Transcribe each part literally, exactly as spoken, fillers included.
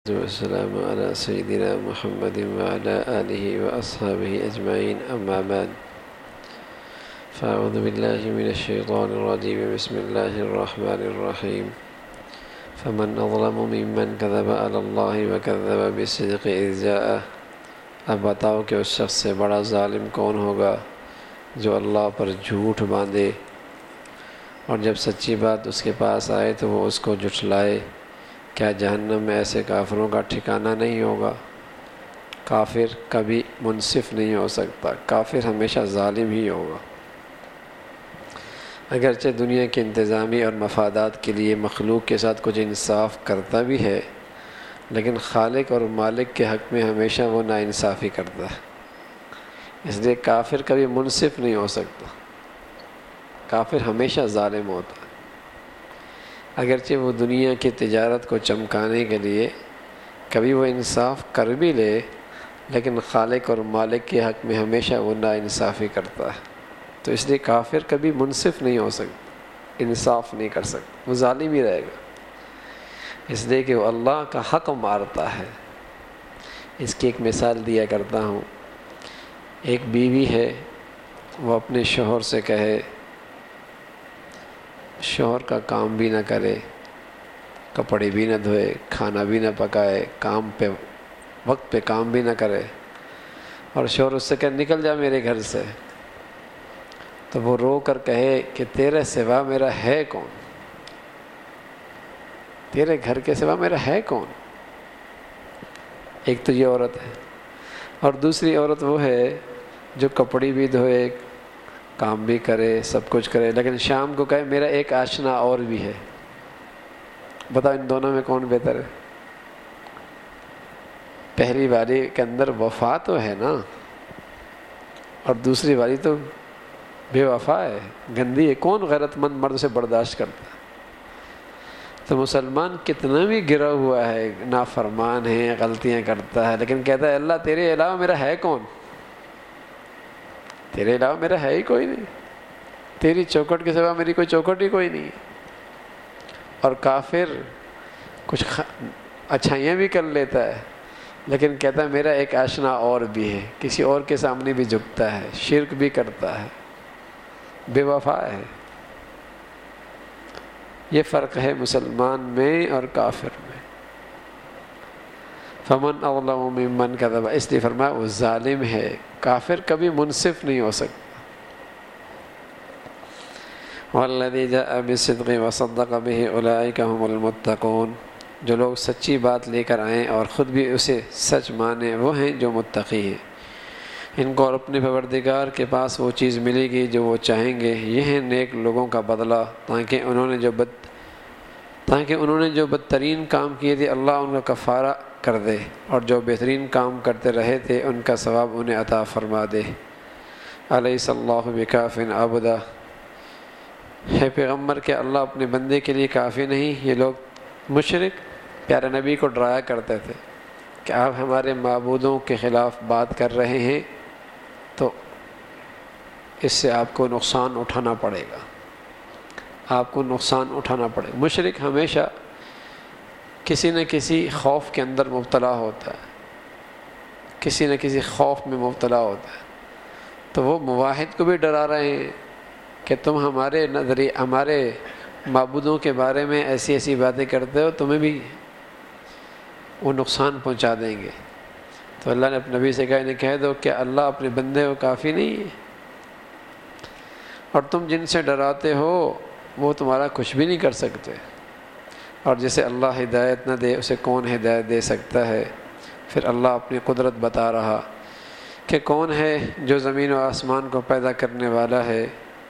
والسلام على سيدنا محمد وعلى آله وأصحابه أجمعين أما بعد فأعوذ بالله من الشيطان الرجيم بسم الله الرحمن الرحيم فمن أظلم ممن كذب على الله وكذب بالصدق إذ جاءه اب بتاؤ کہ اس شخص سے بڑا ظالم کون ہوگا جو اللہ پر جھوٹ باندھے اور جب سچی بات اس کے پاس آئے تو وہ اس کو جھٹلائے۔ کیا جہنم میں ایسے کافروں کا ٹھکانہ نہیں ہوگا؟ کافر کبھی منصف نہیں ہو سکتا، کافر ہمیشہ ظالم ہی ہوگا۔ اگرچہ دنیا کے انتظامی اور مفادات کے لیے مخلوق کے ساتھ کچھ انصاف کرتا بھی ہے، لیکن خالق اور مالک کے حق میں ہمیشہ وہ ناانصافی کرتا ہے۔ اس لیے کافر کبھی منصف نہیں ہو سکتا، کافر ہمیشہ ظالم ہوتا ہے۔ اگرچہ وہ دنیا کی تجارت کو چمکانے کے لیے کبھی وہ انصاف کر بھی لے، لیکن خالق اور مالک کے حق میں ہمیشہ وہ ناانصافی کرتا ہے۔ تو اس لیے کافر کبھی منصف نہیں ہو سکتا، انصاف نہیں کر سکتا، وہ ظالم ہی رہے گا، اس لیے کہ وہ اللہ کا حق مارتا ہے۔ اس کی ایک مثال دیا کرتا ہوں۔ ایک بیوی ہے، وہ اپنے شوہر سے کہے، شوہر کا کام بھی نہ کرے، کپڑے بھی نہ دھوئے، کھانا بھی نہ پکائے، کام پہ وقت پہ کام بھی نہ کرے، اور شوہر اس سے کہے نکل جا میرے گھر سے، تو وہ رو کر کہے کہ تیرے سوا میرا ہے کون؟ تیرے گھر کے سوا میرا ہے کون؟ ایک تو یہ عورت ہے، اور دوسری عورت وہ ہے جو کپڑے بھی دھوئے، کام بھی کرے، سب کچھ کرے، لیکن شام کو کہے میرا ایک آشنا اور بھی ہے۔ بتاؤ ان دونوں میں کون بہتر ہے؟ پہلی والی کے اندر وفا تو ہے نا، اور دوسری والی تو بے وفا ہے، گندی ہے۔ کون غیرت مند مرد سے برداشت کرتا ہے؟ تو مسلمان کتنا بھی گرا ہوا ہے، نافرمان ہے، غلطیاں کرتا ہے، لیکن کہتا ہے اللہ تیرے علاوہ میرا ہے کون؟ تیرے علاوہ میرا ہے ہی کوئی نہیں، تیری چوکھٹ کے سوا میری کوئی چوکھٹ ہی کوئی نہیں۔ اور کافر کچھ اچھائیاں بھی کر لیتا ہے، لیکن کہتا ہے میرا ایک آشنا اور بھی ہے، کسی اور کے سامنے بھی جھکتا ہے، شرک بھی کرتا ہے، بے وفا ہے۔ یہ فرق ہے مسلمان میں اور کافر میں۔ فمن اظلم ممن کذب، اس لیے فرمایا وہ ظالم ہے، کافر کبھی منصف نہیں ہو سکتا۔ والذی جاء بالصدق وصدق به اولئک هم المتقون، جو لوگ سچی بات لے کر آئیں اور خود بھی اسے سچ مانیں، وہ ہیں جو متقی ہیں۔ ان کو اور اپنے پروردگار کے پاس وہ چیز ملے گی جو وہ چاہیں گے، یہ ہے نیک لوگوں کا بدلہ، تاکہ انہوں نے جو بد تاکہ انہوں نے جو بدترین کام کیے تھے اللہ ان کا کفارہ کر دے، اور جو بہترین کام کرتے رہے تھے ان کا ثواب انہیں عطا فرما دے۔ الیس اللہ بکاف عبدہ، ہے پیغمبر کہ اللہ اپنے بندے کے لیے کافی نہیں؟ یہ لوگ مشرک پیارے نبی کو ڈرایا کرتے تھے کہ آپ ہمارے معبودوں کے خلاف بات کر رہے ہیں تو اس سے آپ کو نقصان اٹھانا پڑے گا، آپ کو نقصان اٹھانا پڑے گا۔ مشرک ہمیشہ کسی نہ کسی خوف کے اندر مبتلا ہوتا ہے، کسی نہ کسی خوف میں مبتلا ہوتا ہے، تو وہ موحد کو بھی ڈرا رہے ہیں کہ تم ہمارے نظری ہمارے معبودوں کے بارے میں ایسی ایسی باتیں کرتے ہو، تمہیں بھی وہ نقصان پہنچا دیں گے۔ تو اللہ نے اپنے نبی سے کہا انہیں کہہ دو کہ اللہ اپنے بندے کو کافی نہیں ہے، اور تم جن سے ڈراتے ہو وہ تمہارا کچھ بھی نہیں کر سکتے، اور جسے اللہ ہدایت نہ دے اسے کون ہدایت دے سکتا ہے۔ پھر اللہ اپنی قدرت بتا رہا کہ کون ہے جو زمین و آسمان کو پیدا کرنے والا ہے،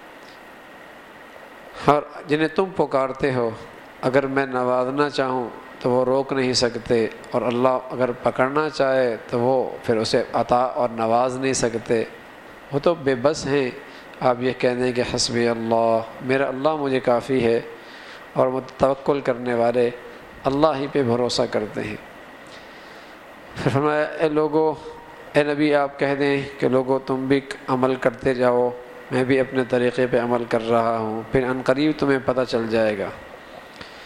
اور جنہیں تم پکارتے ہو اگر میں نوازنا چاہوں تو وہ روک نہیں سکتے، اور اللہ اگر پکڑنا چاہے تو وہ پھر اسے عطا اور نواز نہیں سکتے، وہ تو بے بس ہیں۔ آپ یہ کہہ دیں کہ حسبی اللہ، میرا اللہ مجھے کافی ہے، اور توکل کرنے والے اللہ ہی پہ بھروسہ کرتے ہیں۔ پھر فرمایا اے لوگو، اے نبی آپ کہہ دیں کہ لوگو تم بھی عمل کرتے جاؤ، میں بھی اپنے طریقے پہ عمل کر رہا ہوں، پھر عنقریب تمہیں پتہ چل جائے گا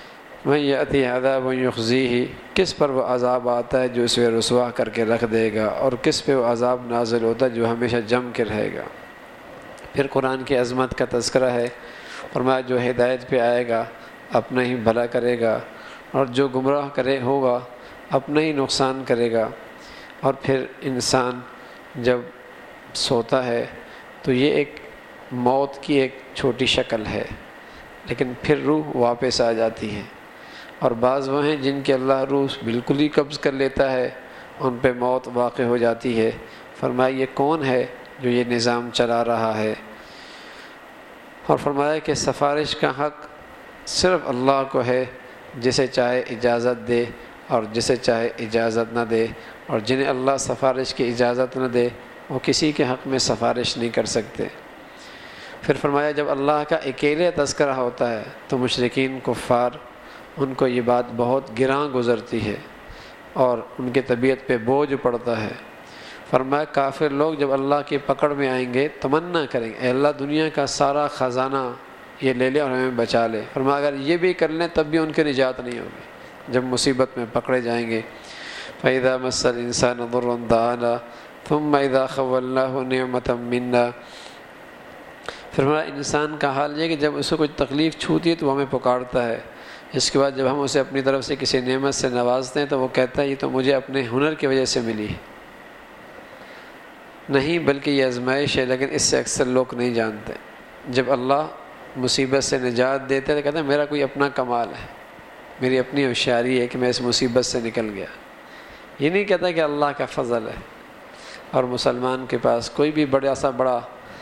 من یأتی عذاب یخزیہ، کس پر وہ عذاب آتا ہے جو اسے رسوا کر کے رکھ دے گا، اور کس پہ وہ عذاب نازل ہوتا ہے جو ہمیشہ جم کے رہے گا۔ پھر قرآن کی عظمت کا تذکرہ ہے، فرمایا جو ہدایت پہ آئے گا اپنا ہی بھلا کرے گا، اور جو گمراہ کرے ہوگا اپنا ہی نقصان کرے گا۔ اور پھر انسان جب سوتا ہے تو یہ ایک موت کی ایک چھوٹی شکل ہے، لیکن پھر روح واپس آ جاتی ہے، اور بعض وہ ہیں جن کے اللہ روح بالکل ہی قبض کر لیتا ہے، ان پہ موت واقع ہو جاتی ہے۔ فرمایا یہ کون ہے جو یہ نظام چلا رہا ہے؟ اور فرمایا کہ سفارش کا حق صرف اللہ کو ہے، جسے چاہے اجازت دے اور جسے چاہے اجازت نہ دے، اور جنہیں اللہ سفارش کی اجازت نہ دے وہ کسی کے حق میں سفارش نہیں کر سکتے۔ پھر فرمایا جب اللہ کا اکیلے تذکرہ ہوتا ہے تو مشرکین کفار ان کو یہ بات بہت گراں گزرتی ہے اور ان کے طبیعت پہ بوجھ پڑتا ہے۔ فرمایا کافر لوگ جب اللہ کی پکڑ میں آئیں گے تمنا کریں گے اے اللہ دنیا کا سارا خزانہ یہ لے لے اور ہمیں بچا لے۔ فرمایا اگر یہ بھی کر لیں تب بھی ان کی نجات نہیں ہوگی جب مصیبت میں پکڑے جائیں گے۔ فَإِذَا مَسَّ الْإِنسَانَ ضُرٌّ دَعَانَا ثُمَّ إِذَا خَوَّلْنَاهُ نِعْمَةً مِنَّا۔ فرمایا انسان کا حال یہ کہ جب اسے کوئی تکلیف چھوتی ہے تو وہ ہمیں پکارتا ہے، اس کے بعد جب ہم اسے اپنی طرف سے کسی نعمت سے نوازتے ہیں تو وہ کہتا ہے یہ تو مجھے اپنے ہنر کی وجہ سے ملی ہے۔ نہیں بلکہ یہ آزمائش ہے، لیکن اس سے اکثر لوگ نہیں جانتے۔ جب اللہ مصیبت سے نجات دیتے ہیں تو کہتے ہیں میرا کوئی اپنا کمال ہے، میری اپنی ہوشیاری ہے کہ میں اس مصیبت سے نکل گیا۔ یہ نہیں کہتا کہ اللہ کا فضل ہے۔ اور مسلمان کے پاس کوئی بھی بڑا سا بڑا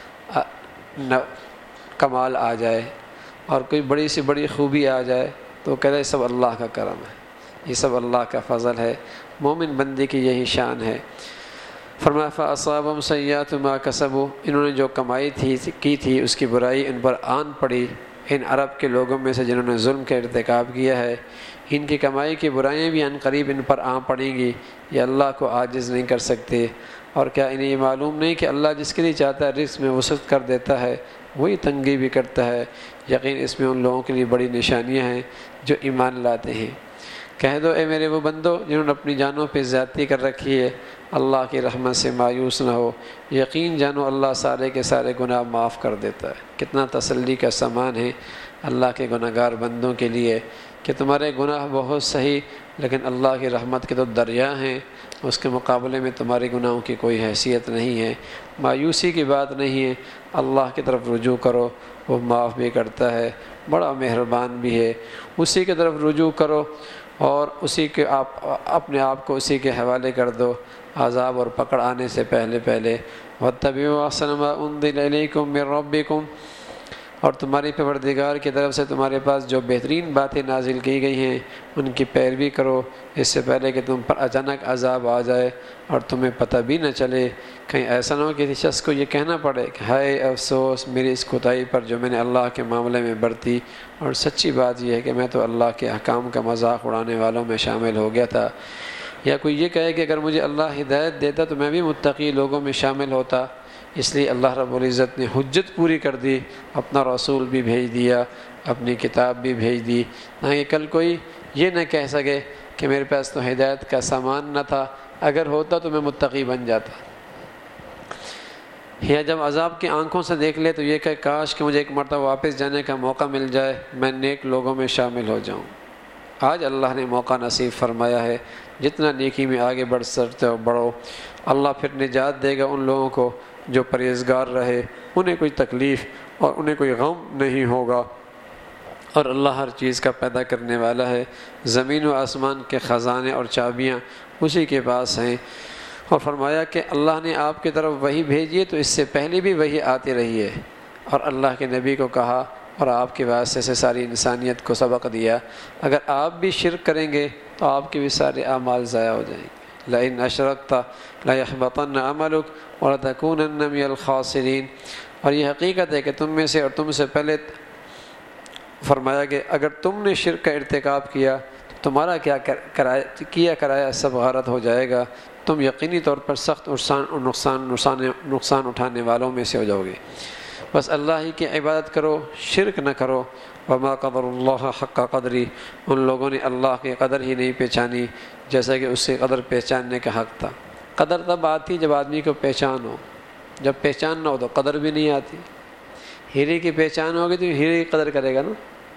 کمال آ جائے اور کوئی بڑی سی بڑی خوبی آ جائے تو کہتا ہے یہ سب اللہ کا کرم ہے، یہ سب اللہ کا فضل ہے۔ مومن بندے کی یہی شان ہے۔ فرمایا فَأَصَابَهُمْ سَيِّئَاتُ مَا كَسَبُوا، انہوں نے جو کمائی تھی کی تھی اس کی برائی ان پر آن پڑی۔ ان عرب کے لوگوں میں سے جنہوں نے ظلم کا ارتکاب کیا ہے ان کی کمائی کی برائیاں بھی ان قریب ان پر آن پڑیں گی، یہ اللہ کو عاجز نہیں کر سکتے۔ اور کیا انہیں یہ معلوم نہیں کہ اللہ جس کے لیے چاہتا ہے رزق میں وسعت کر دیتا ہے، وہی تنگی بھی کرتا ہے۔ یقین اس میں ان لوگوں کے لیے بڑی نشانیاں ہیں جو ایمان لاتے ہیں۔ کہہ دو اے میرے وہ بندو جنہوں نے اپنی جانوں پہ زیادتی کر رکھی ہے، اللہ کی رحمت سے مایوس نہ ہو، یقین جانو اللہ سارے کے سارے گناہ معاف کر دیتا ہے۔ کتنا تسلی کا سامان ہے اللہ کے گناہ گار بندوں کے لیے کہ تمہارے گناہ بہت صحیح لیکن اللہ کی رحمت کے تو دریا ہیں، اس کے مقابلے میں تمہارے گناہوں کی کوئی حیثیت نہیں ہے۔ مایوسی کی بات نہیں ہے، اللہ کی طرف رجوع کرو، وہ معاف بھی کرتا ہے، بڑا مہربان بھی ہے۔ اسی کی طرف رجوع کرو اور اسی کے آپ اپنے آپ کو اسی کے حوالے کر دو عذاب اور پکڑ آنے سے پہلے پہلے۔ وَاتَّبِعُوا أَحْسَنَ مَا أُنزِلَ إِلَيْكُم مِّن رَّبِّكُم، اور تمہاری پروردگار کی طرف سے تمہارے پاس جو بہترین باتیں نازل کی گئی ہیں ان کی پیروی کرو اس سے پہلے کہ تم پر اچانک عذاب آ جائے اور تمہیں پتہ بھی نہ چلے۔ کہیں ایسا نہ ہو کہ کسی شخص کو یہ کہنا پڑے کہ ہائے افسوس میری اس کوتاہی پر جو میں نے اللہ کے معاملے میں برتی، اور سچی بات یہ ہے کہ میں تو اللہ کے احکام کا مذاق اڑانے والوں میں شامل ہو گیا تھا۔ یا کوئی یہ کہے کہ اگر مجھے اللہ ہدایت دیتا تو میں بھی متقی لوگوں میں شامل ہوتا۔ اس لیے اللہ رب العزت نے حجت پوری کر دی، اپنا رسول بھی بھیج دیا، اپنی کتاب بھی بھیج دی، تاکہ کل کوئی یہ نہ کہہ سکے کہ میرے پاس تو ہدایت کا سامان نہ تھا، اگر ہوتا تو میں متقی بن جاتا۔ یا جب عذاب کی آنکھوں سے دیکھ لے تو یہ کہ کاش کہ مجھے ایک مرتبہ واپس جانے کا موقع مل جائے، میں نیک لوگوں میں شامل ہو جاؤں۔ آج اللہ نے موقع نصیب فرمایا ہے، جتنا نیکی میں آگے بڑھ سکتے ہو بڑھو۔ اللہ پھر نجات دے گا ان لوگوں کو جو پرہیزگار رہے، انہیں کوئی تکلیف اور انہیں کوئی غم نہیں ہوگا۔ اور اللہ ہر چیز کا پیدا کرنے والا ہے، زمین و آسمان کے خزانے اور چابیاں اسی کے پاس ہیں۔ اور فرمایا کہ اللہ نے آپ کی طرف وحی بھیجی ہے تو اس سے پہلے بھی وحی آتی رہی ہے، اور اللہ کے نبی کو کہا اور آپ کے واسطے سے ساری انسانیت کو سبق دیا اگر آپ بھی شرک کریں گے تو آپ کے بھی سارے اعمال ضائع ہو جائیں گے۔ لئن اشرکت لیحبطن عملک ولتکونن من الخاسرین۔ اور یہ حقیقت ہے کہ تم میں سے اور تم سے پہلے فرمایا کہ اگر تم نے شرک کا ارتکاب کیا تو تمہارا کیا کرایا کیا کرایا سب غارت ہو جائے گا، تم یقینی طور پر سخت نقصان نقصان نقصان نقصان اٹھانے والوں میں سے ہو جاؤ گے۔ بس اللہ ہی کی عبادت کرو، شرک نہ کرو، وما قدر اللہ حق قدری، ان لوگوں نے اللہ کی قدر ہی نہیں پہچانی جیسا کہ اس کی قدر پہچاننے کا حق تھا۔ قدر تب آتی جب آدمی کو پہچان ہو، جب پہچان نہ ہو تو قدر بھی نہیں آتی۔ ہیرے کی پہچان ہوگی تو ہیرے کی قدر کرے گا نا،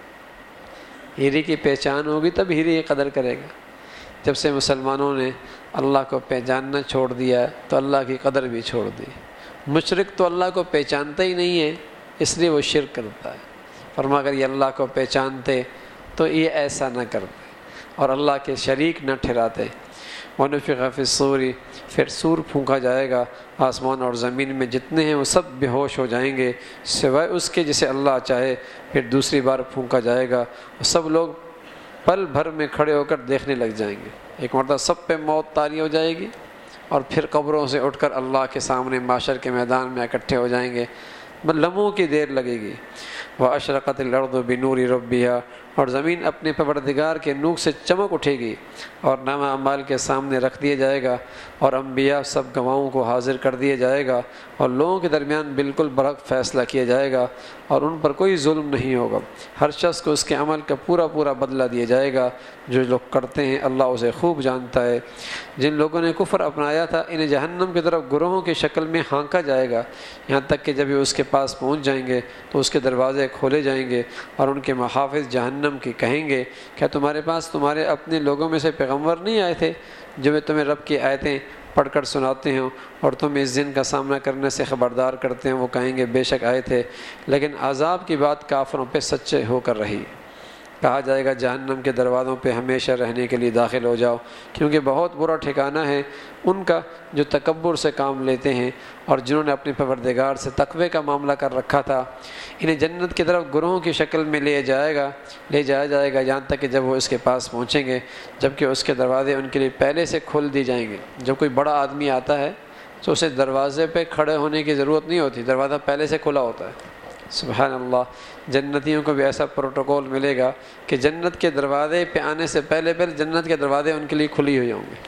ہیرے کی پہچان ہوگی تب ہیرے کی قدر کرے گا۔ جب سے مسلمانوں نے اللہ کو پہچاننا چھوڑ دیا تو اللہ کی قدر بھی چھوڑ دی۔ مشرک تو اللہ کو پہچانتا ہی نہیں ہے، اس لیے وہ شرک کرتا ہے۔ فرما اگر یہ اللہ کو پہچانتے تو یہ ایسا نہ کرتے اور اللہ کے شریک نہ ٹھہراتے۔ وَنُفِخَ فِي الصُّورِ، پھر سور پھونکا جائے گا، آسمان اور زمین میں جتنے ہیں وہ سب بے ہوش ہو جائیں گے سوائے اس کے جسے اللہ چاہے۔ پھر دوسری بار پھونکا جائے گا، وہ سب لوگ پل بھر میں کھڑے ہو کر دیکھنے لگ جائیں گے۔ ایک مرتبہ سب پہ موت طاری ہو جائے گی اور پھر قبروں سے اٹھ کر اللہ کے سامنے معاشر کے میدان میں اکٹھے ہو جائیں گے، لمحوں کی دیر لگے گی۔ وَأَشْرَقَتِ الْأَرْضُ بِنُورِ رَبِّهَا، اور زمین اپنے پروردگار کے نور سے چمک اٹھے گی اور نامہ اعمال کے سامنے رکھ دیا جائے گا، اور انبیاء سب گواہوں کو حاضر کر دیا جائے گا، اور لوگوں کے درمیان بالکل برحق فیصلہ کیا جائے گا اور ان پر کوئی ظلم نہیں ہوگا۔ ہر شخص کو اس کے عمل کا پورا پورا بدلہ دیا جائے گا، جو لوگ کرتے ہیں اللہ اسے خوب جانتا ہے۔ جن لوگوں نے کفر اپنایا تھا انہیں جہنم کی طرف گروہوں کی شکل میں ہانکا جائے گا، یہاں تک کہ جب یہ اس کے پاس پہنچ جائیں گے تو اس کے دروازے کھولے جائیں گے اور ان کے محافظ جہنم کی کہیں گے کیا تمہارے پاس تمہارے اپنے لوگوں میں سے پیغمبر نہیں آئے تھے جو میں تمہیں رب کی آیتیں پڑھ کر سناتے ہوں اور تم اس دن کا سامنا کرنے سے خبردار کرتے ہیں؟ وہ کہیں گے بے شک آئے تھے، لیکن عذاب کی بات کافروں پہ سچے ہو کر رہی۔ کہا جائے گا جہنم کے دروازوں پہ ہمیشہ رہنے کے لیے داخل ہو جاؤ، کیونکہ بہت برا ٹھکانہ ہے ان کا جو تکبر سے کام لیتے ہیں اور جنہوں نے اپنے پروردگار سے تقوی کا معاملہ کر رکھا تھا۔ انہیں جنت کی طرف گروہوں کی شکل میں لے جائے گا لے جایا جائے گا یہاں تک کہ جب وہ اس کے پاس پہنچیں گے، جبکہ اس کے دروازے ان کے لیے پہلے سے کھول دی جائیں گے۔ جب کوئی بڑا آدمی آتا ہے تو اسے دروازے پہ کھڑے ہونے کی ضرورت نہیں ہوتی، دروازہ پہلے سے کھلا ہوتا ہے۔ سبحان اللہ، جنتیوں کو بھی ایسا پروٹوکول ملے گا کہ جنت کے دروازے پہ آنے سے پہلے پہلے جنت کے دروازے ان کے لیے کھلی ہوئی ہوں گے،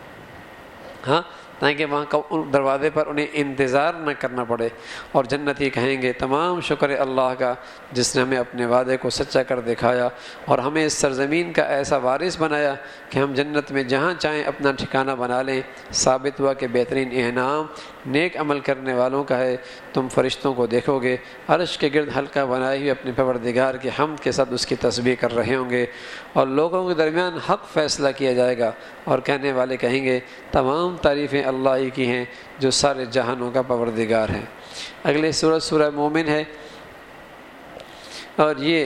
ہاں، تاکہ وہاں کا دروازے پر انہیں انتظار نہ کرنا پڑے۔ اور جنتی کہیں گے تمام شکر ہے اللہ کا جس نے ہمیں اپنے وعدے کو سچا کر دکھایا اور ہمیں اس سرزمین کا ایسا وارث بنایا کہ ہم جنت میں جہاں چاہیں اپنا ٹھکانہ بنا لیں۔ ثابت ہوا کہ بہترین انعام نیک عمل کرنے والوں کا ہے۔ تم فرشتوں کو دیکھو گے عرش کے گرد حلقہ بنائے ہوئے اپنے پروردگار کے حمد کے ساتھ اس کی تسبیح کر رہے ہوں گے، اور لوگوں کے درمیان حق فیصلہ کیا جائے گا، اور کہنے والے کہیں گے تمام تعریفیں اللہ ہی کی ہیں جو سارے جہانوں کا پروردگار ہے۔ اگلے سورۃ سورہ مومن ہے، اور یہ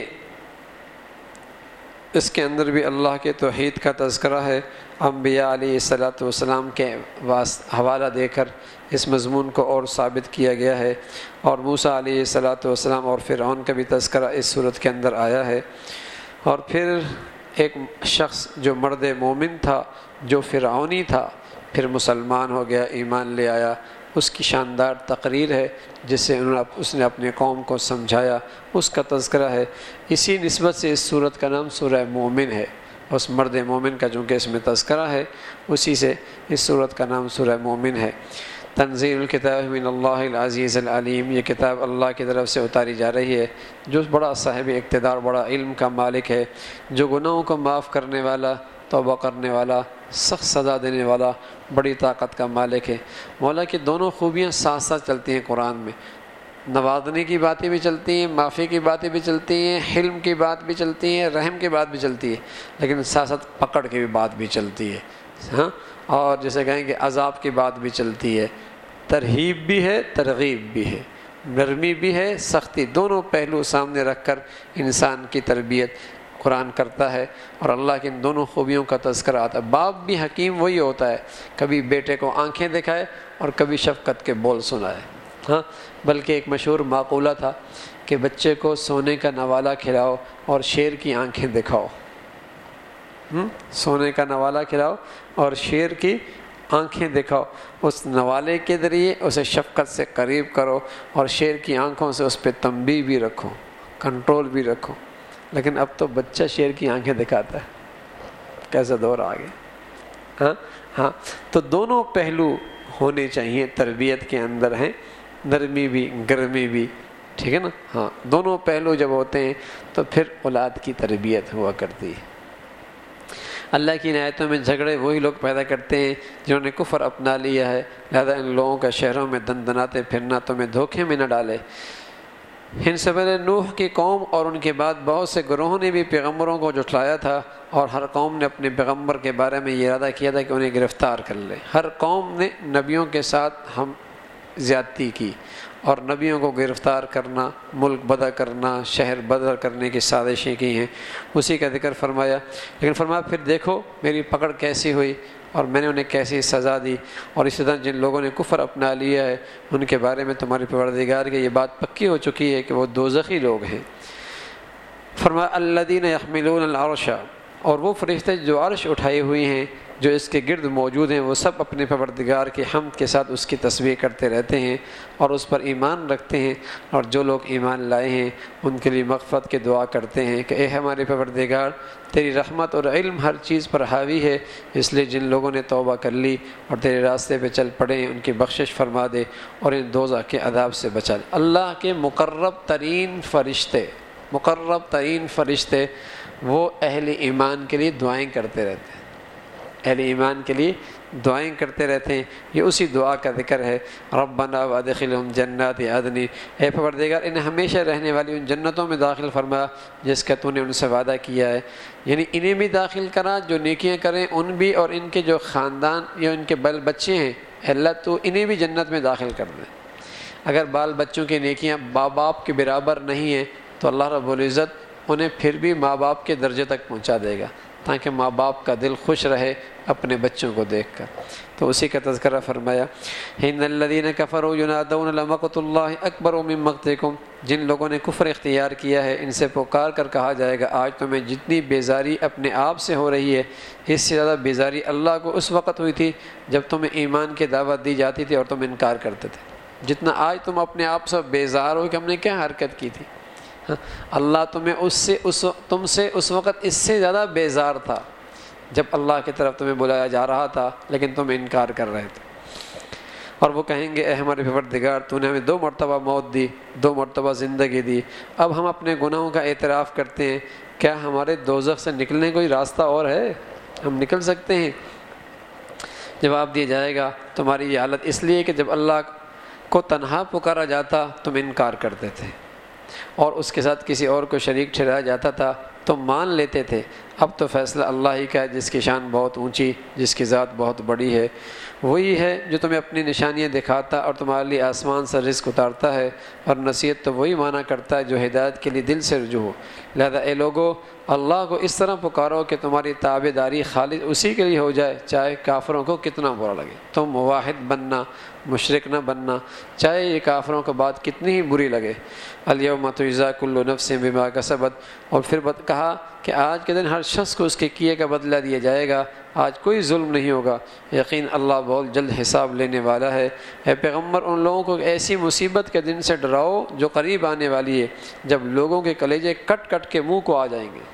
اس کے اندر بھی اللہ کے توحید کا تذکرہ ہے۔ انبیاء علیہ الصلاۃ والسلام کے حوالہ دے کر اس مضمون کو اور ثابت کیا گیا ہے، اور موسیٰ علیہ الصلاۃ والسلام اور فرعون کا بھی تذکرہ اس صورت کے اندر آیا ہے۔ اور پھر ایک شخص جو مرد مومن تھا، جو فرعونی تھا، پھر مسلمان ہو گیا، ایمان لے آیا، اس کی شاندار تقریر ہے جس سے انہوں نے اس نے اپنے قوم کو سمجھایا، اس کا تذکرہ ہے۔ اسی نسبت سے اس صورت کا نام سورہ مومن ہے، اس مرد مومن کا چونکہ اس میں تذکرہ ہے اسی سے اس صورت کا نام سورہ مومن ہے۔ تنزیل الکتاب من اللہ العزیز العلیم، یہ کتاب اللہ کی طرف سے اتاری جا رہی ہے جو بڑا صاحب اقتدار، بڑا علم کا مالک ہے، جو گناہوں کو معاف کرنے والا، توبہ کرنے والا، سخت سزا دینے والا، بڑی طاقت کا مالک ہے۔ مولا کی دونوں خوبیاں ساتھ ساتھ چلتی ہیں قرآن میں، نوازنے کی باتیں بھی چلتی ہیں، معافی کی باتیں بھی چلتی ہیں، حلم کی بات بھی چلتی ہیں، رحم کی بات بھی چلتی ہے، لیکن ساتھ ساتھ پکڑ کی بھی بات بھی چلتی ہے، ہاں، اور جیسے کہیں کہ عذاب کی بات بھی چلتی ہے، ترہیب بھی ہے، ترغیب بھی ہے، نرمی بھی ہے، سختی، دونوں پہلو سامنے رکھ کر انسان کی تربیت قرآن کرتا ہے، اور اللہ کی ان دونوں خوبیوں کا تذکرہ آتا ہے۔ باپ بھی حکیم وہی ہوتا ہے، کبھی بیٹے کو آنکھیں دکھائے اور کبھی شفقت کے بول سنائے، ہاں، بلکہ ایک مشہور مقولہ تھا کہ بچے کو سونے کا نوالہ کھلاؤ اور شیر کی آنکھیں دکھاؤ، سونے کا نوالہ کھلاؤ اور شیر کی آنکھیں دکھاؤ، اس نوالے کے ذریعے اسے شفقت سے قریب کرو اور شیر کی آنکھوں سے اس پہ تنبیہ بھی رکھو، کنٹرول بھی رکھو۔ لیکن اب تو بچہ شیر کی آنکھیں دکھاتا ہے، کیسا دور آ گیا، ہاں ہاں تو دونوں پہلو ہونے چاہیے تربیت کے اندر ہیں، نرمی بھی، گرمی بھی، ٹھیک ہے نا. ہاں دونوں پہلو جب ہوتے ہیں تو پھر اولاد کی تربیت ہوا کرتی ہے. اللہ کی عنایتوں میں جھگڑے وہی لوگ پیدا کرتے ہیں جنہوں نے کفر اپنا لیا ہے، لہذا ان لوگوں کا شہروں میں دن دناتے پھرنا تمہیں دھوکے میں نہ ڈالے. ان سے پہلے نوح کی قوم اور ان کے بعد بہت سے گروہوں نے بھی پیغمبروں کو جھٹلایا تھا، اور ہر قوم نے اپنے پیغمبر کے بارے میں یہ ارادہ کیا تھا کہ انہیں گرفتار کر لے. ہر قوم نے نبیوں کے ساتھ ہم زیادتی کی اور نبیوں کو گرفتار کرنا، ملک بدر کرنا، شہر بدر کرنے کی سازشیں کی ہیں. اسی کا ذکر فرمایا، لیکن فرمایا پھر دیکھو میری پکڑ کیسی ہوئی اور میں نے انہیں کیسی سزا دی. اور اسی طرح جن لوگوں نے کفر اپنا لیا ہے ان کے بارے میں تمہارے پروردگار کی یہ بات پکی ہو چکی ہے کہ وہ دوزخی لوگ ہیں. فرمایا الذین یحملون العرش، اور وہ فرشتے جو عرش اٹھائے ہوئے ہیں جو اس کے گرد موجود ہیں، وہ سب اپنے پروردگار کی حمد کے ساتھ اس کی تسبیح کرتے رہتے ہیں اور اس پر ایمان رکھتے ہیں. اور جو لوگ ایمان لائے ہیں ان کے لیے مغفرت کی دعا کرتے ہیں کہ اے ہمارے پروردگار تیری رحمت اور علم ہر چیز پر حاوی ہے، اس لیے جن لوگوں نے توبہ کر لی اور تیرے راستے پہ چل پڑے ان کی بخشش فرما دے اور ان دوزخ کے عذاب سے بچا لے. اللہ کے مقرب ترین فرشتے مقرب ترین فرشتے وہ اہل ایمان کے لیے دعائیں کرتے رہتے ہیں، اہل ایمان کے لیے دعائیں کرتے رہتے ہیں. یہ اسی دعا کا ذکر ہے، ربنا وادخلہم جنات عدن، اے پروردگار انہیں ہمیشہ رہنے والی ان جنتوں میں داخل فرما جس کا تو نے ان سے وعدہ کیا ہے. یعنی انہیں بھی داخل کرا جو نیکیاں کریں، ان بھی اور ان کے جو خاندان یا ان کے بال بچے ہیں، اللہ تو انہیں بھی جنت میں داخل کر دے. اگر بال بچوں کی نیکیاں ماں باپ کے برابر نہیں ہیں تو اللہ رب العزت انہیں پھر بھی ماں باپ کے درجے تک پہنچا دے گا تاکہ ماں باپ کا دل خوش رہے اپنے بچوں کو دیکھ کر. تو اسی کا تذکرہ فرمایا، ان الذین کفروا ینادون لمقت اللہ اکبر من مقتکم، جن لوگوں نے کفر اختیار کیا ہے ان سے پکار کر کہا جائے گا آج تمہیں جتنی بیزاری اپنے آپ سے ہو رہی ہے اس سے زیادہ بیزاری اللہ کو اس وقت ہوئی تھی جب تمہیں ایمان کی دعوت دی جاتی تھی اور تم انکار کرتے تھے. جتنا آج تم اپنے آپ سے بیزار ہو کہ ہم نے کیا حرکت کی تھی، اللہ تمہیں اس سے اس تم سے اس وقت اس سے زیادہ بیزار تھا جب اللہ کی طرف تمہیں بلایا جا رہا تھا لیکن تم انکار کر رہے تھے. اور وہ کہیں گے اے ہمارے پروردگار تو نے ہمیں دو مرتبہ موت دی، دو مرتبہ زندگی دی، اب ہم اپنے گناہوں کا اعتراف کرتے ہیں، کیا ہمارے دوزخ سے نکلنے کوئی راستہ اور ہے؟ ہم نکل سکتے ہیں؟ جواب دیا جائے گا تمہاری یہ حالت اس لیے کہ جب اللہ کو تنہا پکارا جاتا تم انکار کرتے تھے اور اس کے ساتھ کسی اور کو شریک ٹھہرایا جاتا تھا تم مان لیتے تھے. اب تو فیصلہ اللہ ہی کا ہے جس کی شان بہت اونچی، جس کی ذات بہت بڑی ہے. وہی ہے جو تمہیں اپنی نشانیاں دکھاتا اور تمہارے لیے آسمان سے رزق اتارتا ہے، اور نصیحت تو وہی مانا کرتا ہے جو ہدایت کے لیے دل سے رجوع ہو. لہذا اے لوگو اللہ کو اس طرح پکارو کہ تمہاری تابع داری خالص اسی کے لیے ہو جائے، چاہے کافروں کو کتنا برا لگے. تم واحد بننا، مشرک نہ بننا، چاہے یہ کافروں کو بات کتنی ہی بری لگے. الیوم تجزی کل نفس بما کسبت، اور پھر کہا کہ آج کے دن ہر شخص کو اس کے کیے کا بدلہ دیا جائے گا، آج کوئی ظلم نہیں ہوگا، یقین اللہ بہت جلد حساب لینے والا ہے. اے پیغمبر ان لوگوں کو ایسی مصیبت کے دن سے ڈراؤ جو قریب آنے والی ہے جب لوگوں کے کلیجے کٹ کٹ کے منہ کو آ جائیں گے.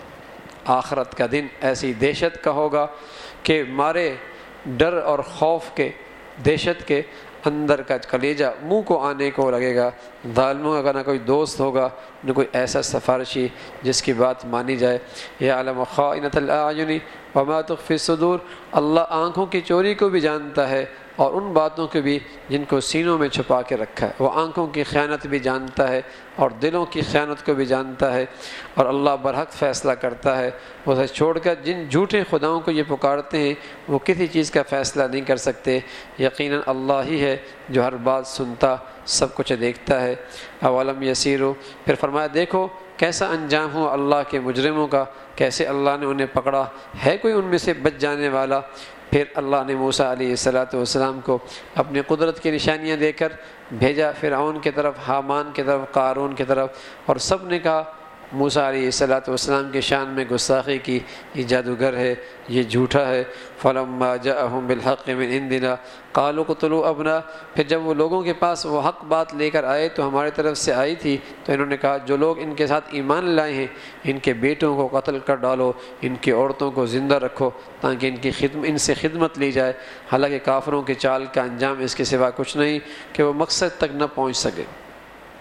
آخرت کا دن ایسی دہشت کا ہوگا کہ مارے ڈر اور خوف کے، دہشت کے اندر کا کلیجہ منہ کو آنے کو لگے گا. ظالموں کا نہ کوئی دوست ہوگا نہ کوئی ایسا سفارشی جس کی بات مانی جائے. یعلم خائنۃ الاعین وما تخفی الصدور، اللہ آنکھوں کی چوری کو بھی جانتا ہے اور ان باتوں کو بھی جن کو سینوں میں چھپا کے رکھا ہے. وہ آنکھوں کی خیانت بھی جانتا ہے اور دلوں کی خیانت کو بھی جانتا ہے، اور اللہ برحق فیصلہ کرتا ہے. اسے چھوڑ کر جن جھوٹے خداؤں کو یہ پکارتے ہیں وہ کسی چیز کا فیصلہ نہیں کر سکتے. یقیناً اللہ ہی ہے جو ہر بات سنتا، سب کچھ دیکھتا ہے. اولم یسیرو، پھر فرمایا دیکھو کیسا انجام ہوا اللہ کے مجرموں کا، کیسے اللہ نے انہیں پکڑا، ہے کوئی ان میں سے بچ جانے والا؟ پھر اللہ نے موسیٰ علیہ الصلاۃ والسلام کو اپنی قدرت کی نشانیاں دے کر بھیجا فرعون کی طرف، حامان کی طرف، قارون کی طرف، اور سب نے کہا موسیٰ علیہ الصلاۃ والسلام کی شان میں گستاخی کی، یہ جادوگر ہے، یہ جھوٹا ہے. فلما جاءہم بالحق من عندنا قالوا اقتلوا ابنا، پھر جب وہ لوگوں کے پاس وہ حق بات لے کر آئے تو ہماری طرف سے آئی تھی تو انہوں نے کہا جو لوگ ان کے ساتھ ایمان لائے ہیں ان کے بیٹوں کو قتل کر ڈالو، ان کی عورتوں کو زندہ رکھو تاکہ ان کی خدمت ان سے خدمت لی جائے. حالانکہ کافروں کی چال کا انجام اس کے سوا کچھ نہیں کہ وہ مقصد تک نہ پہنچ سکے.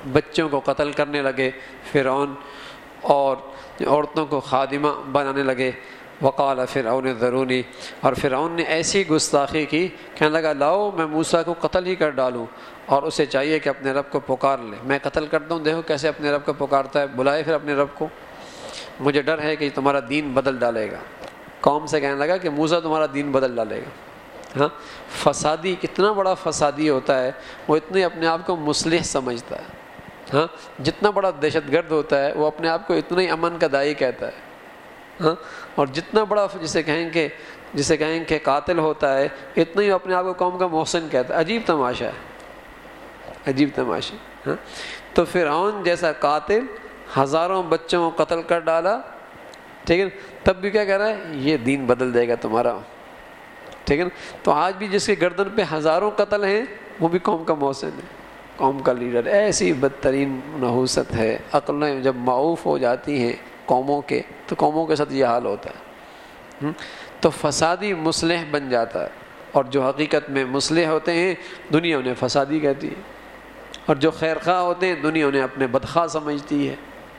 بچوں کو قتل کرنے لگے فرعون اور عورتوں کو خادمہ بنانے لگے. وقال فرعون ذرونی، اور فرعون نے ایسی گستاخی کی، کہنے لگا لاؤ میں موسیٰ کو قتل ہی کر ڈالوں، اور اسے چاہیے کہ اپنے رب کو پکار لے. میں قتل کرتا ہوں، دیکھو کیسے اپنے رب کو پکارتا ہے، بلائے پھر اپنے رب کو، مجھے ڈر ہے کہ تمہارا دین بدل ڈالے گا. قوم سے کہنے لگا کہ موسیٰ تمہارا دین بدل ڈالے گا. ہاں، فسادی کتنا بڑا فسادی ہوتا ہے، وہ اتنے اپنے آپ کو مصلح سمجھتا ہے. ہاں، جتنا بڑا دہشت گرد ہوتا ہے وہ اپنے آپ کو اتنا ہی امن کا داعی کہتا ہے. ہاں، اور جتنا بڑا جسے کہیں کہ جسے کہیں کہ قاتل ہوتا ہے اتنا ہی اپنے آپ کو قوم کا محسن کہتا ہے. عجیب تماشا ہے، عجیب تماشا. ہاں، تو فرعون جیسا قاتل ہزاروں بچوں کو قتل کر ڈالا، ٹھیک ہے، تب بھی کیا کہہ رہا ہے، یہ دین بدل دے گا تمہارا. ٹھیک ہے نا. تو آج بھی جس کے گردن پہ ہزاروں قتل ہیں وہ بھی قوم کا محسن ہے، قوم کا لیڈر. ایسی بدترین نحوست ہے. عقلیں جب معوف ہو جاتی ہیں قوموں کے تو قوموں کے ساتھ یہ حال ہوتا ہے. تو فسادی مصلح بن جاتا ہے، اور جو حقیقت میں مصلح ہوتے ہیں دنیا انہیں فسادی کہتی ہے، اور جو خیر خواہ ہوتے ہیں دنیا انہیں اپنے بدخواہ سمجھتی ہے.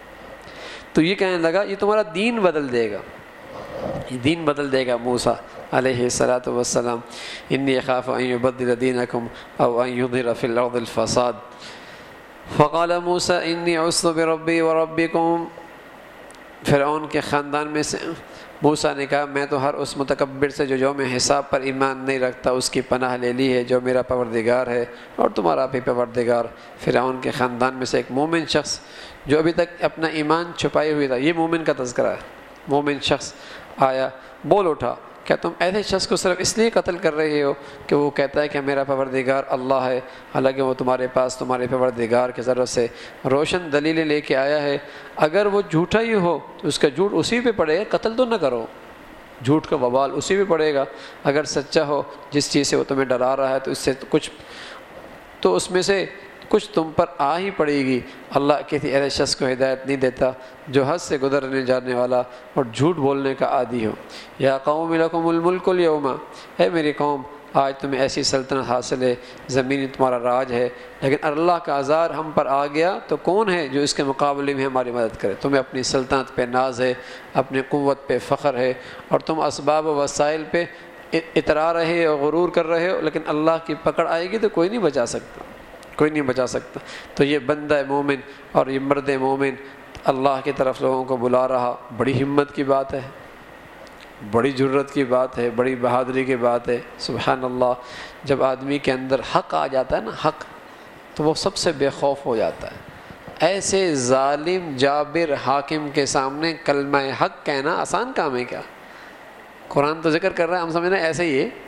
تو یہ کہنے لگا یہ تمہارا دین بدل دے گا، یہ دین بدل دے گا موسیٰ علیہ الصلاۃ والسلام. انی اخاف ان یبدل دینکم او ان یظہر فی الارض الفساد. فقال موسیٰ انی عصت بربی وربکم. فرعون کے خاندان میں سے موسیٰ نے کہا میں تو ہر اس متکبر سے جو یوم حساب پر ایمان نہیں رکھتا اس کی پناہ لے لی ہے جو میرا پروردگار ہے اور تمہارا بھی پروردگار. فرعون کے خاندان میں سے ایک مومن شخص جو ابھی تک اپنا ایمان چھپائے ہوئے تھا، یہ مومن کا تذکرہ ہے. مومن شخص آیا، بول اٹھا، کیا تم ایسے شخص کو صرف اس لیے قتل کر رہے ہو کہ وہ کہتا ہے کہ میرا پروردگار اللہ ہے، حالانکہ وہ تمہارے پاس تمہارے پروردگار کی ضرورت سے روشن دلیلیں لے کے آیا ہے. اگر وہ جھوٹا ہی ہو تو اس کا جھوٹ اسی پہ پڑے گا، قتل تو نہ کرو، جھوٹ کا وبال اسی پہ پڑے گا. اگر سچا ہو جس چیز سے وہ تمہیں ڈرا رہا ہے تو اس سے کچھ تو اس میں سے کچھ تم پر آ ہی پڑے گی. اللہ کسی ایسے شخص کو ہدایت نہیں دیتا جو حد سے گزرنے جانے والا اور جھوٹ بولنے کا عادی ہو. یا قوم لکم الملک اليوم، ہے میری قوم آج تمہیں ایسی سلطنت حاصل ہے، زمین تمہارا راج ہے، لیکن اللہ کا عذار ہم پر آ گیا تو کون ہے جو اس کے مقابلے میں ہماری مدد کرے. تمہیں اپنی سلطنت پہ ناز ہے، اپنی قوت پہ فخر ہے، اور تم اسباب و وسائل پہ اترا رہے اور غرور کر رہے ہو، لیکن اللہ کی پکڑ آئے گی تو کوئی نہیں بچا سکتا، کوئی نہیں بچا سکتا. تو یہ بندہ مومن اور یہ مرد مومن اللہ کی طرف لوگوں کو بلا رہا، بڑی ہمت کی بات ہے، بڑی جرت کی بات ہے، بڑی بہادری کی بات ہے. سبحان اللہ. جب آدمی کے اندر حق آ جاتا ہے نا، حق، تو وہ سب سے بے خوف ہو جاتا ہے. ایسے ظالم جابر حاکم کے سامنے کلمہ حق کہنا آسان کام ہے کیا؟ قرآن تو ذکر کر رہا ہے، ہم سمجھ رہے ہیں ایسے ہی ہے.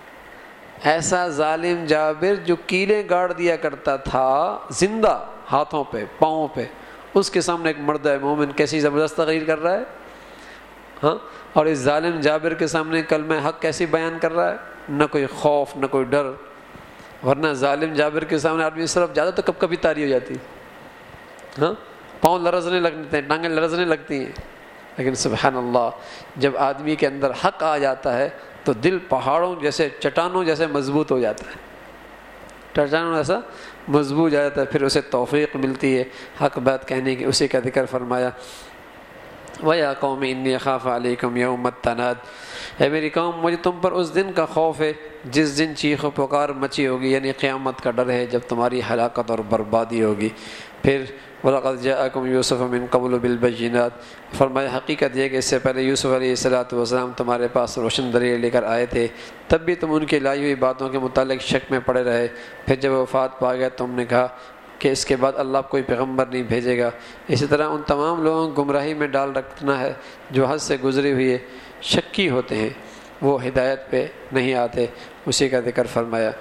ایسا ظالم جابر جو کیلیں گاڑ دیا کرتا تھا زندہ ہاتھوں پہ پاؤں پہ، اس کے سامنے ایک مرد مومن کیسی زبردست تقریر کر رہا ہے. ہاں، اور اس ظالم جابر کے سامنے کلمہ حق کیسی بیان کر رہا ہے، نہ کوئی خوف نہ کوئی ڈر. ورنہ ظالم جابر کے سامنے آدمی اس طرف جاتا تو کب کبھی تاری ہو جاتی، ہاں، پاؤں لرزنے لگتے ہیں، ٹانگیں لرزنے لگتی ہیں. لیکن سبحان اللہ جب آدمی کے اندر حق آ جاتا ہے تو دل پہاڑوں جیسے چٹانوں جیسے مضبوط ہو جاتا ہے، چٹانوں جیسا مضبوط ہو جاتا ہے. پھر اسے توفیق ملتی ہے حق بات کہنے کی. اسی کا ذکر فرمایا وَيَا قَوْمِ إِنِّي أَخَافُ عَلَيْكُمْ يَوْمَ التَّنَادِ. اے میری قوم مجھے تم پر اس دن کا خوف ہے جس دن چیخ و پکار مچی ہوگی، یعنی قیامت کا ڈر ہے جب تمہاری ہلاکت اور بربادی ہوگی. پھر وَلَقَدْ جَاءَكُمْ يُوسُفُ مِنْ قَبْلُ بِالْبَيِّنَاتِ. فرمایا حقیقت یہ کہ اس سے پہلے یوسف علیہ الصلاۃ والسلام تمہارے پاس روشن دلیل لے کر آئے تھے، تب بھی تم ان کی لائی ہوئی باتوں کے متعلق شک میں پڑے رہے. پھر جب وفات پا گیا تم نے کہا کہ اس کے بعد اللہ کوئی پیغمبر نہیں بھیجے گا. اسی طرح ان تمام لوگوں کو گمراہی میں ڈال رکھنا ہے جو حد سے گزری ہوئی شکی ہوتے ہیں، وہ ہدایت پہ نہیں آتے. اسی کا ذکر فرمایا.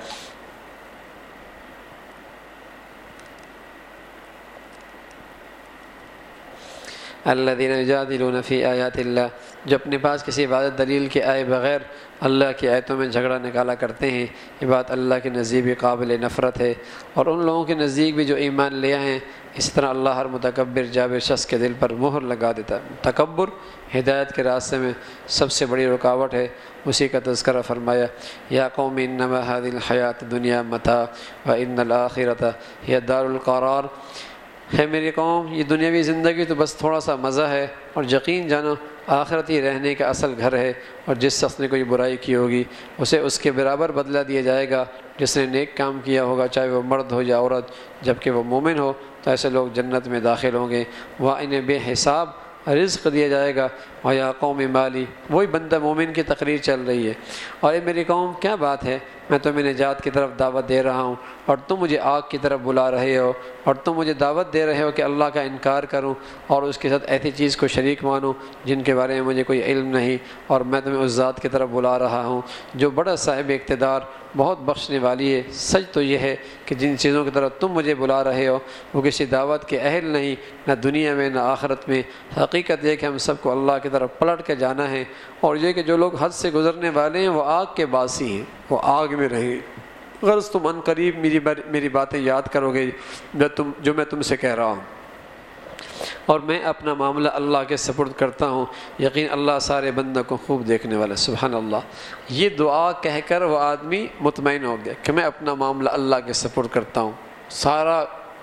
الذین یجادلون فی آیات اللہ، جو اپنے پاس کسی عبادت دلیل کے آئے بغیر اللہ کی آیتوں میں جھگڑا نکالا کرتے ہیں، یہ بات اللہ کے نزدیک بھی قابل نفرت ہے، اور ان لوگوں کے نزدیک بھی جو ایمان لے آئے ہیں۔ اس طرح اللہ ہر متکبر جابر شخص کے دل پر مہر لگا دیتا ہے۔ تکبر ہدایت کے راستے میں سب سے بڑی رکاوٹ ہے، اسی کا تذکرہ فرمایا، یا قوم انما هذه الحیات الدنیا متاع وان الآخرۃ ہی دار القرار، ہے میری قوم یہ دنیاوی زندگی تو بس تھوڑا سا مزہ ہے، اور یقین جانو آخرت ہی رہنے کا اصل گھر ہے، اور جس شخص نے کوئی برائی کی ہوگی اسے اس کے برابر بدلہ دیا جائے گا جس نے نیک کام کیا ہوگا، چاہے وہ مرد ہو یا عورت، جبکہ وہ مومن ہو تو ایسے لوگ جنت میں داخل ہوں گے، وہاں انہیں بے حساب رزق دیا جائے گا۔ وَيَا قَوْمِ مَالِي، وہی بندہ مومن کی تقریر چل رہی ہے، اور اے میری قوم کیا بات ہے، میں تمہیں نجات کی طرف دعوت دے رہا ہوں اور تم مجھے آگ کی طرف بلا رہے ہو، اور تم مجھے دعوت دے رہے ہو کہ اللہ کا انکار کروں اور اس کے ساتھ ایسی چیز کو شریک مانوں جن کے بارے میں مجھے کوئی علم نہیں، اور میں تمہیں اس ذات کی طرف بلا رہا ہوں جو بڑا صاحب اقتدار بہت بخشنے والی ہے۔ سچ تو یہ ہے کہ جن چیزوں کی طرف تم مجھے بلا رہے ہو وہ کسی دعوت کے اہل نہیں، نہ دنیا میں نہ آخرت میں۔ حقیقت یہ کہ ہم سب کو اللہ کی طرف پلٹ کے جانا ہے، اور یہ کہ جو لوگ حد سے گزرنے والے ہیں وہ آگ کے باسی ہیں، وہ آگ میں رہیں۔ غرض تم ان قریب میری میری باتیں یاد کرو گے جو تم جو میں تم سے کہہ رہا ہوں، اور میں اپنا معاملہ اللہ کے سپرد کرتا ہوں، یقین اللہ سارے بندوں کو خوب دیکھنے والا۔ سبحان اللہ، یہ دعا کہہ کر وہ آدمی مطمئن ہو گیا کہ میں اپنا معاملہ اللہ کے سپرد کرتا ہوں۔ سارا